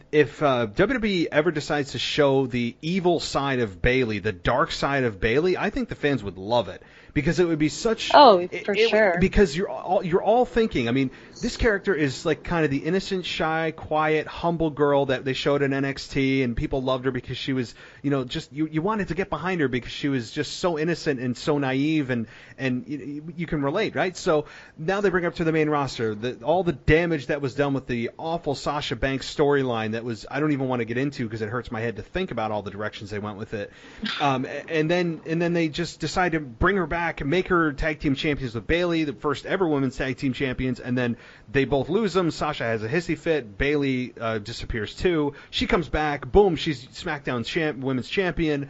WWE ever decides to show the evil side of Bayley, the dark side of Bayley, I think the fans would love it, because it would be such. Oh, for sure. Because you're all thinking. I mean, this character is like kind of the innocent, shy, quiet, humble girl that they showed in NXT, and people loved her because she was, just you wanted to get behind her because she was just so innocent and so naive, and you can relate, right? So now they bring her up to the main roster. All the damage that was done with the awful Sasha Banks storyline that was, I don't even want to get into because it hurts my head to think about all the directions they went with it. And then they just decide to bring her back and make her tag team champions with Bayley, the first ever women's tag team champions, and then they both lose them. Sasha has a hissy fit. Bayley disappears too. She comes back. Boom, she's SmackDown women's champion.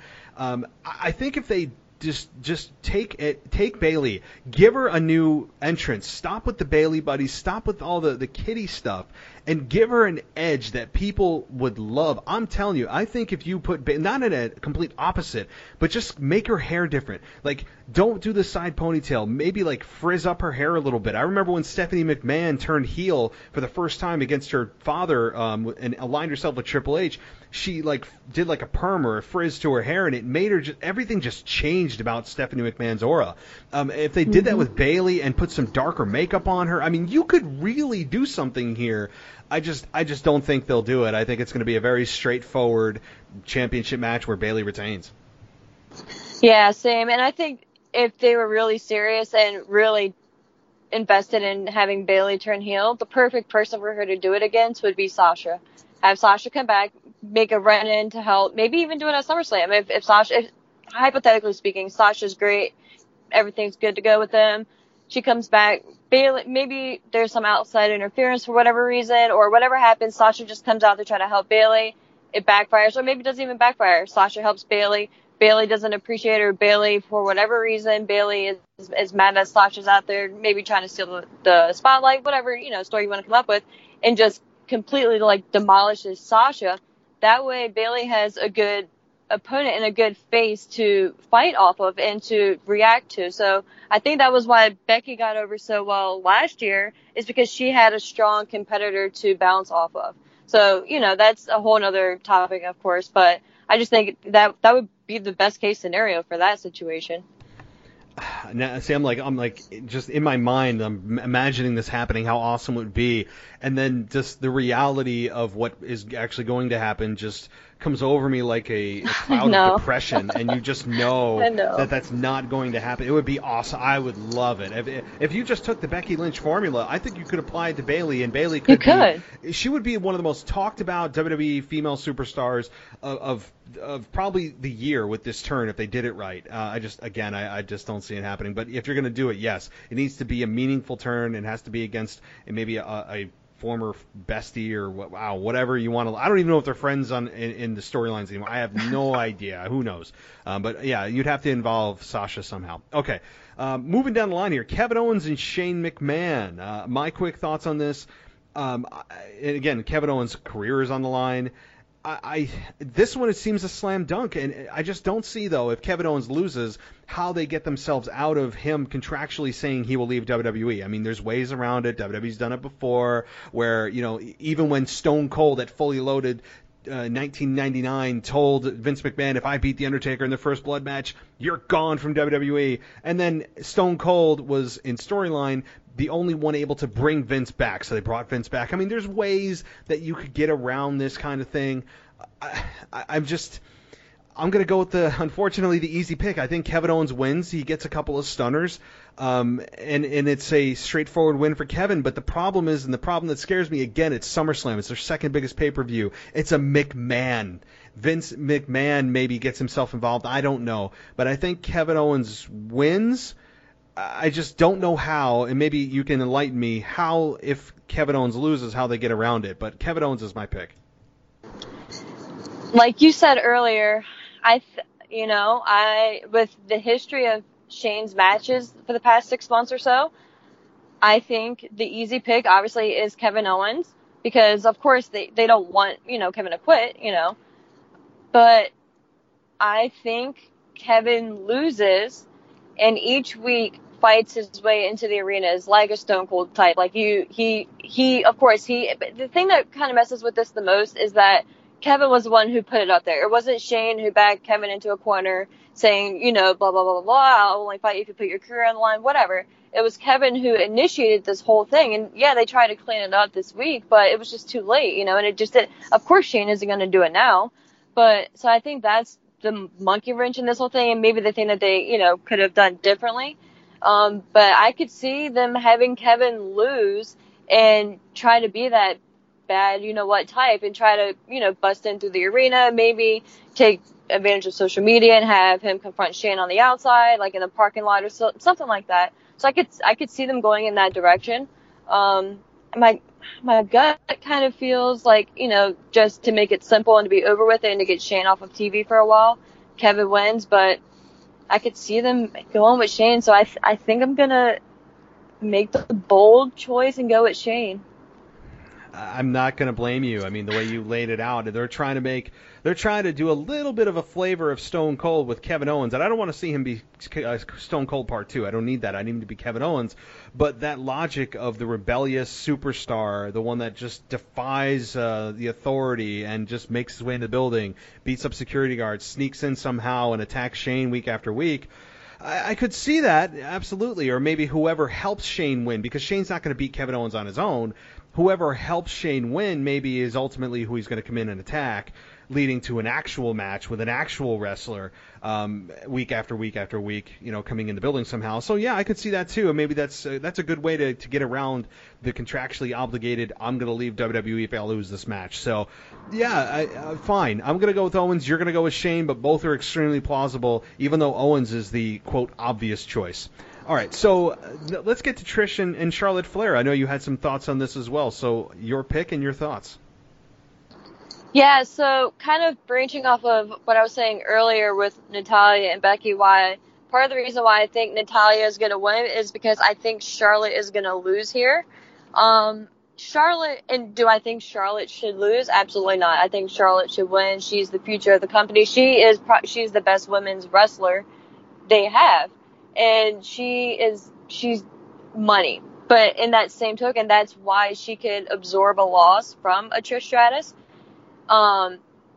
I think if they just take Bayley, give her a new entrance, stop with the Bayley buddies, stop with all the kiddie stuff, and give her an edge that people would love. I'm telling you, I think if you put not in a complete opposite, but just make her hair different. Like, don't do the side ponytail. Maybe like frizz up her hair a little bit. I remember when Stephanie McMahon turned heel for the first time against her father and aligned herself with Triple H. She did a perm or a frizz to her hair, and it made her everything just changed about Stephanie McMahon's aura. If they did that with Bayley and put some darker makeup on her, I mean, you could really do something here. I just don't think they'll do it. I think it's going to be a very straightforward championship match where Bayley retains. Yeah, same. And I think if they were really serious and really invested in having Bayley turn heel, the perfect person for her to do it against would be Sasha. Have Sasha come back, make a run-in to help, maybe even do it at SummerSlam. If Sasha, hypothetically speaking, Sasha's great, everything's good to go with them, she comes back, Bayley, maybe there's some outside interference for whatever reason, or whatever happens, Sasha just comes out to try to help Bayley, it backfires, or maybe it doesn't even backfire. Sasha helps Bayley, Bayley doesn't appreciate her, Bayley, for whatever reason, Bayley is mad that Sasha's out there, maybe trying to steal the spotlight, whatever, story you want to come up with, and just completely demolishes Sasha. That way Bayley has a good opponent and a good face to fight off of and to react to. So I think that was why Becky got over so well last year, is because she had a strong competitor to bounce off of. So, that's a whole other topic, of course, but I just think that would be the best case scenario for that situation. Now, see, I'm like, just in my mind, I'm imagining this happening, how awesome it would be, and then just the reality of what is actually going to happen just comes over me like a cloud of depression, and you just know that that's not going to happen. It would be awesome. I would love it. If you just took the Becky Lynch formula, I think you could apply it to Bayley, and Bayley she would be one of the most talked about WWE female superstars of probably the year with this turn if they did it right. I just don't see it happening. But if you're going to do it, yes, it needs to be a meaningful turn. It has to be against maybe a former bestie or whatever you want to. I don't even know if they're friends in the storylines anymore. I have no idea. Who knows? But yeah, you'd have to involve Sasha somehow. Okay, moving down the line here, Kevin Owens and Shane McMahon. My quick thoughts on this. And again, Kevin Owens' career is on the line. This one, it seems a slam dunk, and I just don't see, though, if Kevin Owens loses, how they get themselves out of him contractually saying he will leave WWE. I mean, there's ways around it. WWE's done it before, where, even when Stone Cold at Fully Loaded 1999 told Vince McMahon, if I beat The Undertaker in the first blood match, you're gone from WWE. And then Stone Cold was in storyline the only one able to bring Vince back, so they brought Vince back. I mean, there's ways that you could get around this kind of thing. I'm going to go with unfortunately, the easy pick. I think Kevin Owens wins. He gets a couple of stunners, and it's a straightforward win for Kevin. But the problem is, and the problem that scares me, again, it's SummerSlam. It's their second biggest pay-per-view. It's a McMahon. Vince McMahon maybe gets himself involved. I don't know. But I think Kevin Owens wins. I just don't know how, and maybe you can enlighten me, how, if Kevin Owens loses, how they get around it. But Kevin Owens is my pick. Like you said earlier, with the history of Shane's matches for the past 6 months or so, I think the easy pick obviously is Kevin Owens, because of course they don't want, Kevin to quit, but I think Kevin loses and each week fights his way into the arena is like a Stone Cold type. Like the thing that kind of messes with this the most is that Kevin was the one who put it up there. It wasn't Shane who backed Kevin into a corner saying, blah, blah, blah, blah, blah, I'll only fight you if you put your career on the line, whatever. It was Kevin who initiated this whole thing. And yeah, they tried to clean it up this week, but it was just too late, and it just did. Of course, Shane isn't going to do it now. But so I think that's the monkey wrench in this whole thing, and maybe the thing that they, could have done differently. But I could see them having Kevin lose and try to be that bad, type, and try to, bust in through the arena, maybe take advantage of social media and have him confront Shane on the outside, like in the parking lot or something like that. So I could see them going in that direction. My gut kind of feels like, just to make it simple and to be over with it and to get Shane off of TV for a while, Kevin wins, but I could see them going with Shane. So I think I'm going to make the bold choice and go with Shane. I'm not going to blame you. I mean, the way you laid it out, they're trying to do a little bit of a flavor of Stone Cold with Kevin Owens, and I don't want to see him be Stone Cold Part 2. I don't need that. I need him to be Kevin Owens. But that logic of the rebellious superstar, the one that just defies the authority and just makes his way into the building, beats up security guards, sneaks in somehow and attacks Shane week after week, I could see that, absolutely. Or maybe whoever helps Shane win, because Shane's not going to beat Kevin Owens on his own. Whoever helps Shane win maybe is ultimately who he's going to come in and attack, leading to an actual match with an actual wrestler week after week after week, coming in the building somehow. So, yeah, I could see that too. And maybe that's a good way to get around the contractually obligated, I'm going to leave WWE if I lose this match. So, yeah, fine. I'm going to go with Owens. You're going to go with Shane, but both are extremely plausible, even though Owens is the, quote, obvious choice. All right, so let's get to Trish and Charlotte Flair. I know you had some thoughts on this as well, so your pick and your thoughts. Yeah, so kind of branching off of what I was saying earlier with Natalya and Becky, part of the reason why I think Natalya is going to win is because I think Charlotte is going to lose here. Charlotte, and do I think Charlotte should lose? Absolutely not. I think Charlotte should win. She's the future of the company. She's the best women's wrestler they have. And she's money. But in that same token, that's why she could absorb a loss from a Trish Stratus. That's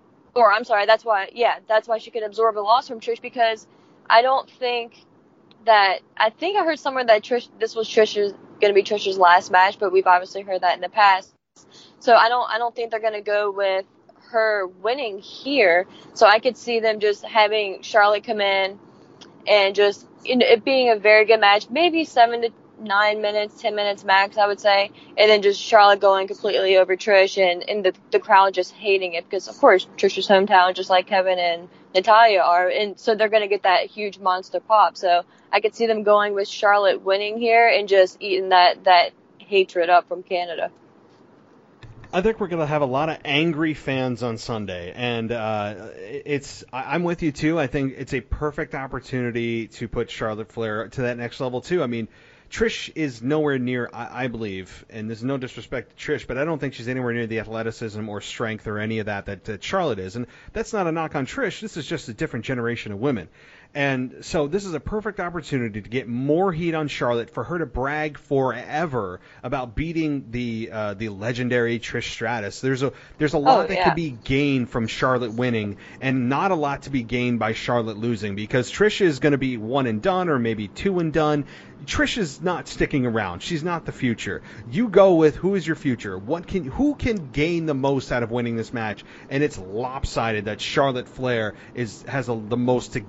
why she could absorb a loss from Trish, because I think I heard somewhere that this was going to be Trish's last match, but we've obviously heard that in the past. So I don't think they're going to go with her winning here. So I could see them just having Charlotte come in and just it being a very good match, maybe 7 to 9 minutes, 10 minutes max, I would say, and then just Charlotte going completely over Trish and the crowd just hating it, because of course Trish's hometown, just like Kevin and Natalya are, and so they're going to get that huge monster pop. So I could see them going with Charlotte winning here and just eating that hatred up from Canada. I think we're going to have a lot of angry fans on Sunday, and I'm with you too. I think it's a perfect opportunity to put Charlotte Flair to that next level too. I mean, Trish is nowhere near, I believe, and there's no disrespect to Trish, but I don't think she's anywhere near the athleticism or strength or any of that Charlotte is. And that's not a knock on Trish. This is just a different generation of women. And so this is a perfect opportunity to get more heat on Charlotte, for her to brag forever about beating the legendary Trish Stratus. There's a lot that could be gained from Charlotte winning, and not a lot to be gained by Charlotte losing, because Trish is going to be one and done, or maybe two and done. Trish is not sticking around. She's not the future. You go with who is your future. Who can gain the most out of winning this match? And it's lopsided that Charlotte Flair has the most to gain from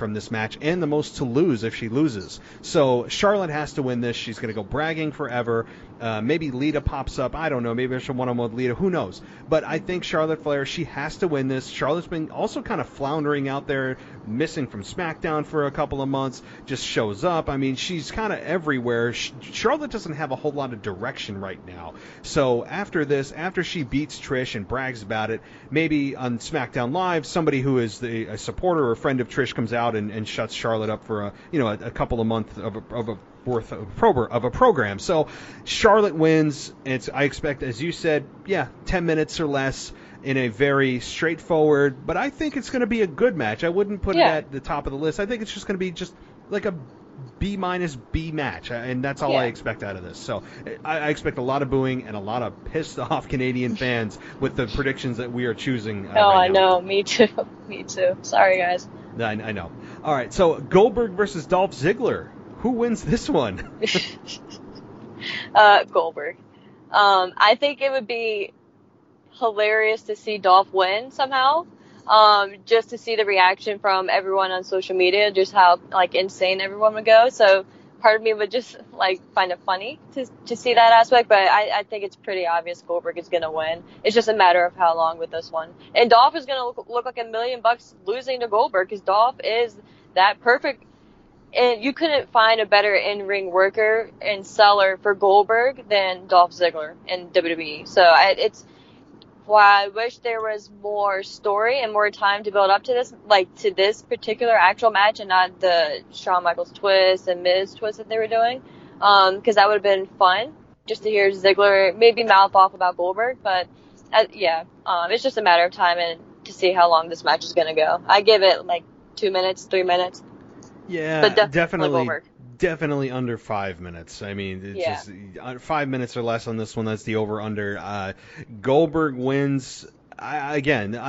from this match and the most to lose if she loses. So Charlotte has to win this. She's going to go bragging forever. Maybe Lita pops up. I don't know. Maybe there's a one-on-one with Lita. Who knows? But I think Charlotte Flair, she has to win this. Charlotte's been also kind of floundering out there, missing from SmackDown for a couple of months, just shows up. I mean, she's kind of everywhere. Charlotte doesn't have a whole lot of direction right now. So after this, after she beats Trish and brags about it, maybe on SmackDown Live, somebody who is a supporter or a friend of Trish comes out and shuts Charlotte up for a couple of months of a worth of a program. So Charlotte wins. I expect, as you said, 10 minutes or less in a very straightforward, but I think it's going to be a good match. I wouldn't put it at the top of the list. I think it's just going to be just like a B- B match, and that's all I expect out of this. So I expect a lot of booing and a lot of pissed off Canadian fans with the predictions that we are choosing. I know. Me too. Me too. Sorry, guys. I know. All right, so Goldberg versus Dolph Ziggler. Who wins this one? Goldberg. I think it would be hilarious to see Dolph win somehow. Just to see the reaction from everyone on social media, just how insane everyone would go. So part of me would just find it funny to see that aspect, but I think it's pretty obvious Goldberg is gonna win. It's just a matter of how long with this one. And Dolph is gonna look like $1 million losing to Goldberg, because Dolph is that perfect. And you couldn't find a better in-ring worker and seller for Goldberg than Dolph Ziggler in WWE. So it's why I wish there was more story and more time to build up to this particular actual match, and not the Shawn Michaels twist and Miz twist that they were doing. Because that would have been fun just to hear Ziggler maybe mouth off about Goldberg. But it's just a matter of time and to see how long this match is going to go. I give it 2 minutes, 3 minutes. Yeah, but definitely under 5 minutes. I mean, just 5 minutes or less on this one. That's the over-under. Goldberg wins. I'm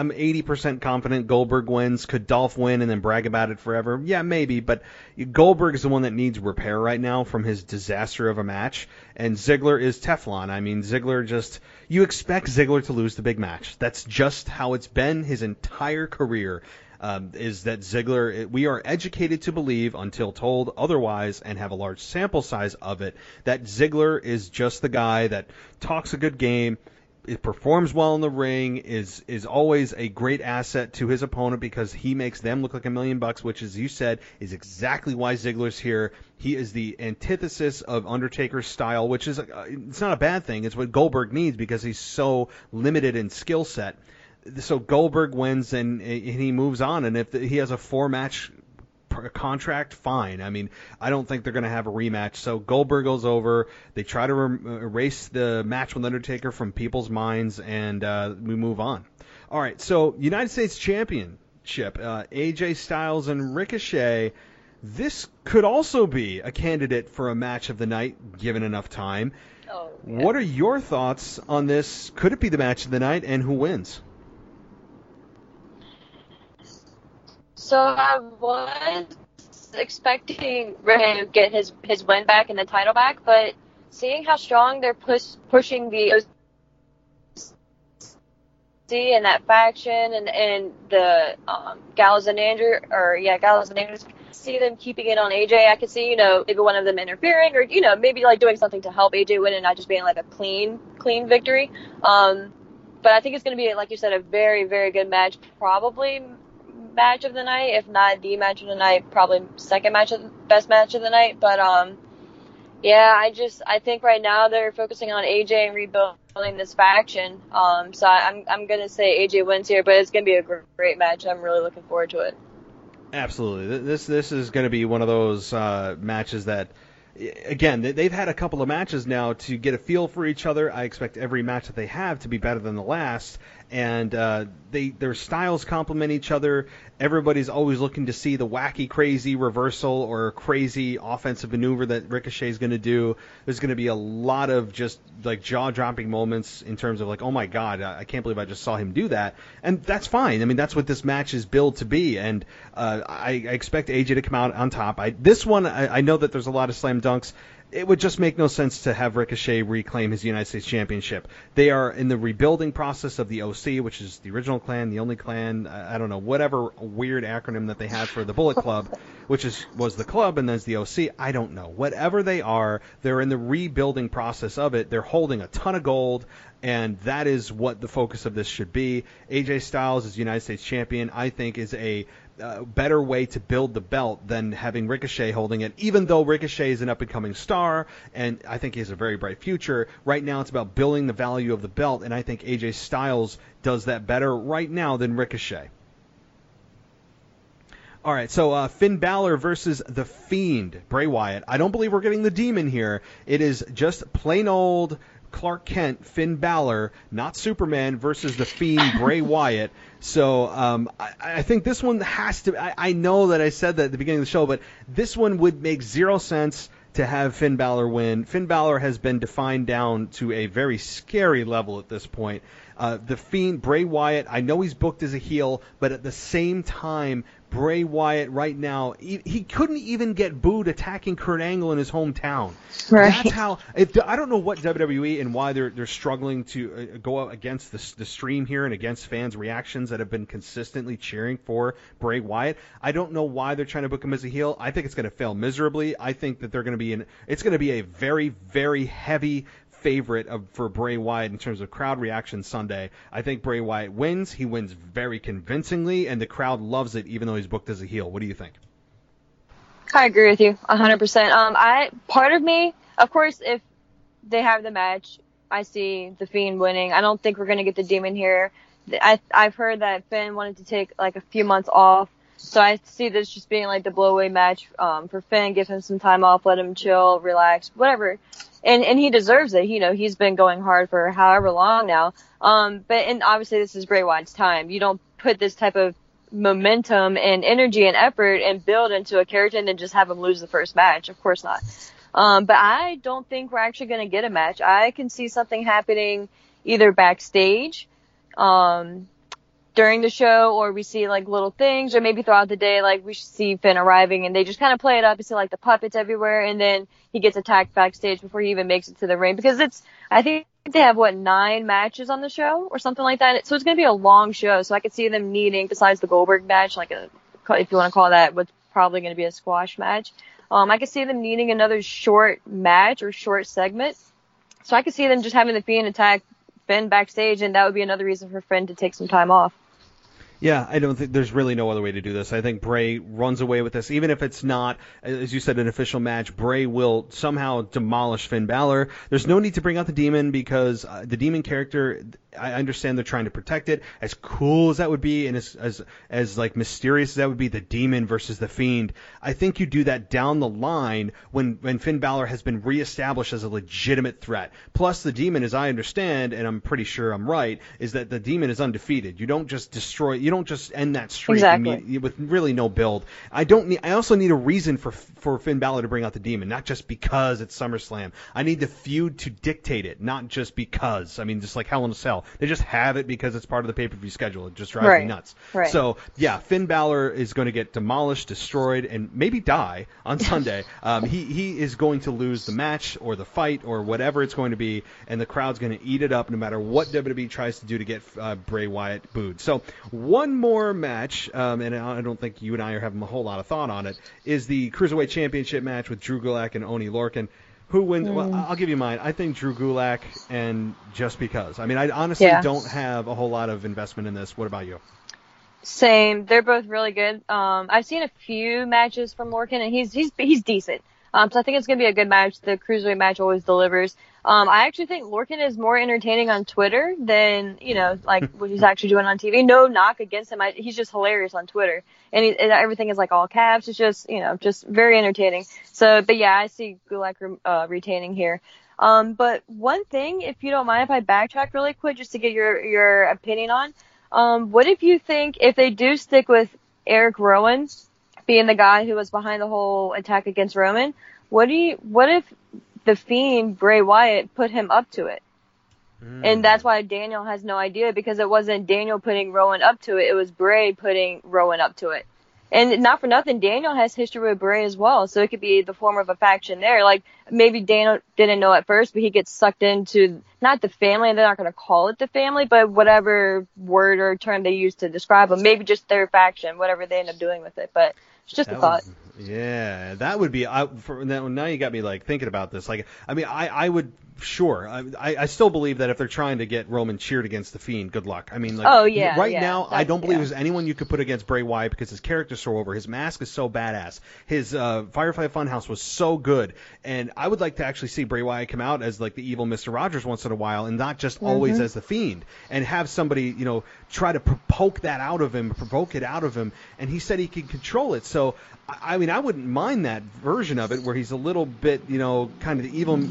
80% confident Goldberg wins. Could Dolph win and then brag about it forever? Yeah, maybe. But Goldberg is the one that needs repair right now from his disaster of a match. And Ziggler is Teflon. I mean, you expect Ziggler to lose the big match. That's just how it's been his entire career. Is that Ziggler, we are educated to believe until told otherwise and have a large sample size of it, that Ziggler is just the guy that talks a good game, it performs well in the ring, is always a great asset to his opponent because he makes them look like $1 million, which, as you said, is exactly why Ziggler's here. He is the antithesis of Undertaker's style, which is it's not a bad thing. It's what Goldberg needs because he's so limited in skill set. So Goldberg wins and he moves on, and if he has a 4-match contract, fine. I mean, I don't think they're going to have a rematch. So Goldberg goes over. They try to erase the match with Undertaker from people's minds, and we move on. All right, so United States Championship, AJ Styles and Ricochet. This could also be a candidate for a match of the night, given enough time. Oh, yeah. What are your thoughts on this? Could it be the match of the night, and who wins? So I was expecting Rey to get his win back and the title back, but seeing how strong they're pushing the OC and that faction and the Gallows and Andrews, see them keeping it on AJ. I could see, maybe one of them interfering or, maybe doing something to help AJ win and not just being a clean victory. But I think it's going to be, like you said, a very, very good match, probably match of the night, if not the match of the night, probably best match of the night. But I think right now they're focusing on AJ and rebuilding this faction. So I'm gonna say AJ wins here, but it's gonna be a great match. I'm really looking forward to it. Absolutely, this is going to be one of those matches that, again, they've had a couple of matches now to get a feel for each other. I expect every match that they have to be better than the last. And their styles complement each other. Everybody's always looking to see the wacky, crazy reversal or crazy offensive maneuver that Ricochet's going to do. There's going to be a lot of just jaw-dropping moments in terms of oh my God, I can't believe I just saw him do that. And that's fine. I mean, that's what this match is billed to be. And I expect AJ to come out on top. This one, I know that there's a lot of slam dunks. it would just make no sense to have Ricochet reclaim his United States Championship. They are in the rebuilding process of the OC, which is the original clan, the only clan, I don't know, whatever weird acronym that they had for the Bullet Club, which was the club and there's the OC. I don't know. Whatever they are, they're in the rebuilding process of it. They're holding a ton of gold, and that is what the focus of this should be. AJ Styles as United States Champion, I think, is a better way to build the belt than having Ricochet holding it, even though Ricochet is an up-and-coming star, and I think he has a very bright future. Right now it's about building the value of the belt, and I think AJ Styles does that better right now than Ricochet. All right, so Finn Balor versus The Fiend, Bray Wyatt. I don't believe we're getting the Demon here. It is just plain old Clark Kent, Finn Balor, not Superman, versus The Fiend, Bray Wyatt. So I think this one has to... I know that I said that at the beginning of the show, but this one would make zero sense to have Finn Balor win. Finn Balor has been defined down to a very scary level at this point. The Fiend, Bray Wyatt, I know he's booked as a heel, but at the same time, Bray Wyatt right now, he couldn't even get booed attacking Kurt Angle in his hometown. Right. That's how... I don't know what WWE and why they're struggling to go up against the stream here and against fans' reactions that have been consistently cheering for Bray Wyatt. I don't know why they're trying to book him as a heel. I think it's going to fail miserably. I think that they're going to be it's going to be a very, very heavy favorite for Bray Wyatt in terms of crowd reaction Sunday. I think Bray Wyatt wins. He wins very convincingly, and the crowd loves it, even though he's booked as a heel. What do you think? I agree with you 100%. Part of me, of course, if they have the match, I see The Fiend winning. I don't think we're going to get the Demon here. I've heard that Finn wanted to take like a few months off, so I see this just being like the blowaway match for Finn. Give him some time off, let him chill, relax, whatever. And he deserves it. You know, he's been going hard for however long now. And obviously this is Bray Wyatt's time. You don't put this type of momentum and energy and effort and build into a character and then just have him lose the first match. Of course not. But I don't think we're actually going to get a match. I can see something happening either backstage, during the show, or we see like little things, or maybe throughout the day, like we see Finn arriving and they just kind of play it up. You see like the puppets everywhere, and then he gets attacked backstage before he even makes it to the ring, because I think they have 9 matches on the show or something like that. So it's going to be a long show. So I could see them needing, besides the Goldberg match, like if you want to call that, what's probably going to be a squash match. I could see them needing another short match or short segment. So I could see them just having the Fiend attack Finn backstage, and that would be another reason for Finn to take some time off. Yeah, I don't think there's really no other way to do this. I think Bray runs away with this. Even if it's not, as you said, an official match, Bray will somehow demolish Finn Balor. There's no need to bring out the Demon, because the Demon character, I understand they're trying to protect it. As cool as that would be, and as like mysterious as that would be, the Demon versus the Fiend, I think you do that down the line when Finn Balor has been reestablished as a legitimate threat. Plus, the Demon, as I understand, and I'm pretty sure I'm right, is that the Demon is undefeated. You don't just destroy. You don't just end that streak exactly. With really no build. I also need a reason for Finn Balor to bring out the Demon, not just because it's SummerSlam. I need the feud to dictate it, not just because. I mean, just like Hell in a Cell. They just have it because it's part of the pay-per-view schedule. It just drives me nuts. Right. So, yeah, Finn Balor is going to get demolished, destroyed, and maybe die on Sunday. He is going to lose the match or the fight or whatever it's going to be, and the crowd's going to eat it up no matter what WWE tries to do to get Bray Wyatt booed. So, one more match, and I don't think you and I are having a whole lot of thought on it, is the Cruiserweight Championship match with Drew Gulak and Oney Lorcan. Who wins? Well, I'll give you mine. I think Drew Gulak, and just because. I mean, I honestly don't have a whole lot of investment in this. What about you? Same. They're both really good. I've seen a few matches from Lorcan, and he's decent. So I think it's going to be a good match. The Cruiserweight match always delivers. I actually think Lorcan is more entertaining on Twitter than, like what he's actually doing on TV. No knock against him. He's just hilarious on Twitter. And everything is like all caps. It's just, just very entertaining. So, but yeah, I see Gulak retaining here. But one thing, if you don't mind if I backtrack really quick just to get your opinion on, what if you think if they do stick with Eric Rowan being the guy who was behind the whole attack against Roman, what if the Fiend, Bray Wyatt, put him up to it? And that's why Daniel has no idea, because it wasn't Daniel putting Rowan up to it. It was Bray putting Rowan up to it. And not for nothing, Daniel has history with Bray as well, so it could be the form of a faction there. Like, maybe Daniel didn't know at first, but he gets sucked into, not the family, they're not going to call it the family, but whatever word or term they use to describe them, maybe just their faction, whatever they end up doing with it. But it's just a thought. Yeah, that would be, now you got me, like, thinking about this. Like, I mean, I would, sure, I still believe that if they're trying to get Roman cheered against the Fiend, good luck. I mean, like, right now, I don't believe there's anyone you could put against Bray Wyatt because his character's so over. His mask is so badass. His Firefly Funhouse was so good. And I would like to actually see Bray Wyatt come out as, like, the evil Mr. Rogers once in a while and not just always as the Fiend. And have somebody, you know, try to provoke it out of him. And he said he could control it. So, I mean, I wouldn't mind that version of it where he's a little bit, you know, kind of the evil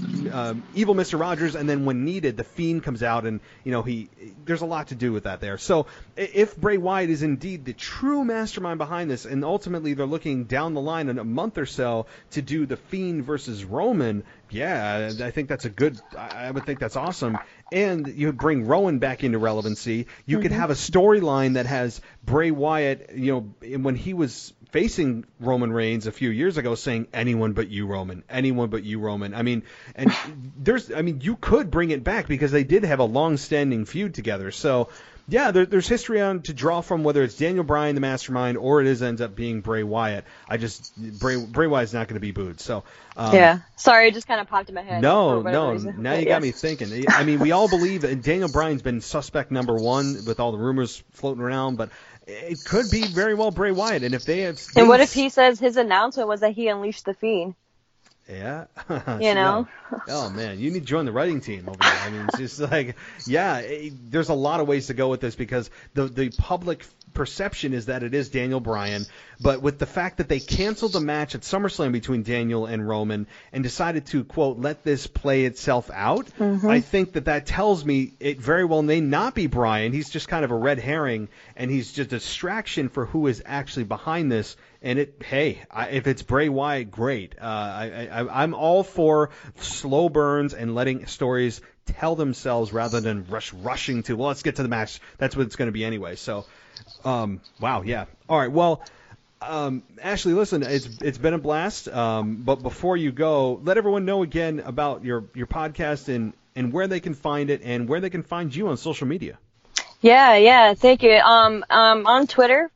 Mr. Rogers, and then when needed, the Fiend comes out, and, you know, there's a lot to do with that there. So if Bray Wyatt is indeed the true mastermind behind this, and ultimately they're looking down the line in a month or so to do the Fiend versus Roman, yeah, I think that's I would think that's awesome. And you bring Rowan back into relevancy. You could have a storyline that has Bray Wyatt, you know, when he was facing Roman Reigns a few years ago, saying anyone but you, Roman, anyone but you, Roman. I mean, and you could bring it back because they did have a long-standing feud together. So, yeah, there's history on to draw from, whether it's Daniel Bryan, the mastermind, or it ends up being Bray Wyatt. Bray Wyatt's not going to be booed. So, yeah, sorry, it just kind of popped in my head. No, now you got me thinking. I mean, we all believe Daniel Bryan's been suspect number one with all the rumors floating around, but it could be very well Bray Wyatt. And if they have, and what if he says his announcement was that he unleashed the Fiend? Yeah. You know? Oh, man, you need to join the writing team over there. I mean, it's just like, yeah, there's a lot of ways to go with this because the public perception is that it is Daniel Bryan, but with the fact that they canceled the match at SummerSlam between Daniel and Roman and decided to, quote, let this play itself out, I think that tells me it very well may not be Bryan. He's just kind of a red herring, and he's just a distraction for who is actually behind this. And if it's Bray Wyatt, great. I'm all for slow burns and letting stories tell themselves rather than rushing to, well, let's get to the match. That's what it's going to be anyway. So, wow, yeah. All right, well, Ashley, listen, it's been a blast. But before you go, let everyone know again about your podcast and where they can find it and where they can find you on social media. Yeah, thank you. On Twitter,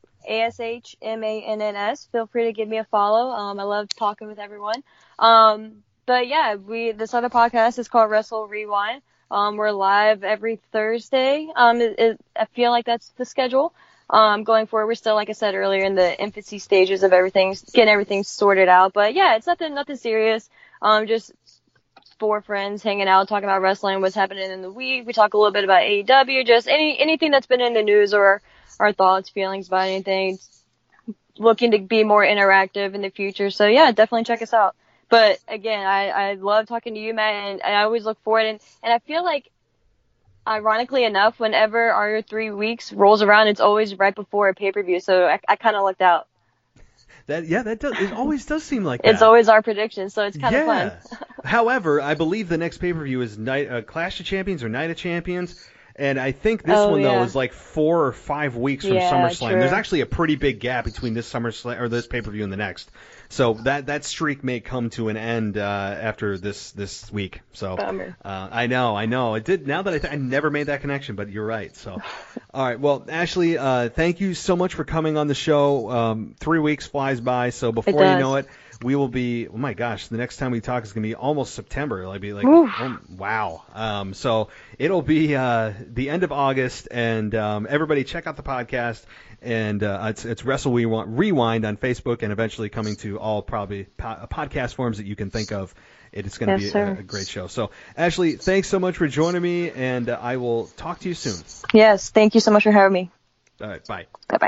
ASHMANNS. Feel free to give me a follow. I love talking with everyone. But yeah, this other podcast is called Wrestle Rewind. We're live every Thursday. I feel like that's the schedule. Going forward, we're still, like I said earlier, in the infancy stages of getting everything sorted out. But yeah, it's nothing serious. Just four friends hanging out, talking about wrestling, what's happening in the week. We talk a little bit about AEW, just anything that's been in the news or our thoughts, feelings about anything. Looking to be more interactive in the future. So yeah, definitely check us out. But again, I love talking to you, Matt, and I always look forward. And I feel like, ironically enough, whenever our 3 weeks rolls around, it's always right before a pay-per-view. So I kind of lucked out. It always does seem like that. It's always our prediction, so it's kind of fun. However, I believe the next pay-per-view is Clash of Champions or Night of Champions. And I think this one, though, is like 4 or 5 weeks from SummerSlam. True. There's actually a pretty big gap between this SummerSlam or this pay-per-view and the next. So that streak may come to an end after this week. So I know. It did. Now that I never made that connection, but you're right. So, all right. Well, Ashley, thank you so much for coming on the show. 3 weeks flies by. So before you know it, we will be, oh my gosh, the next time we talk is going to be almost September. It'll be like, wow. So it'll be the end of August, and everybody check out the podcast. And it's Wrestle Rewind on Facebook, and eventually coming to all probably podcast forms that you can think of. It's going to be a great show. So, Ashley, thanks so much for joining me, and I will talk to you soon. Yes, thank you so much for having me. All right, bye. Bye-bye.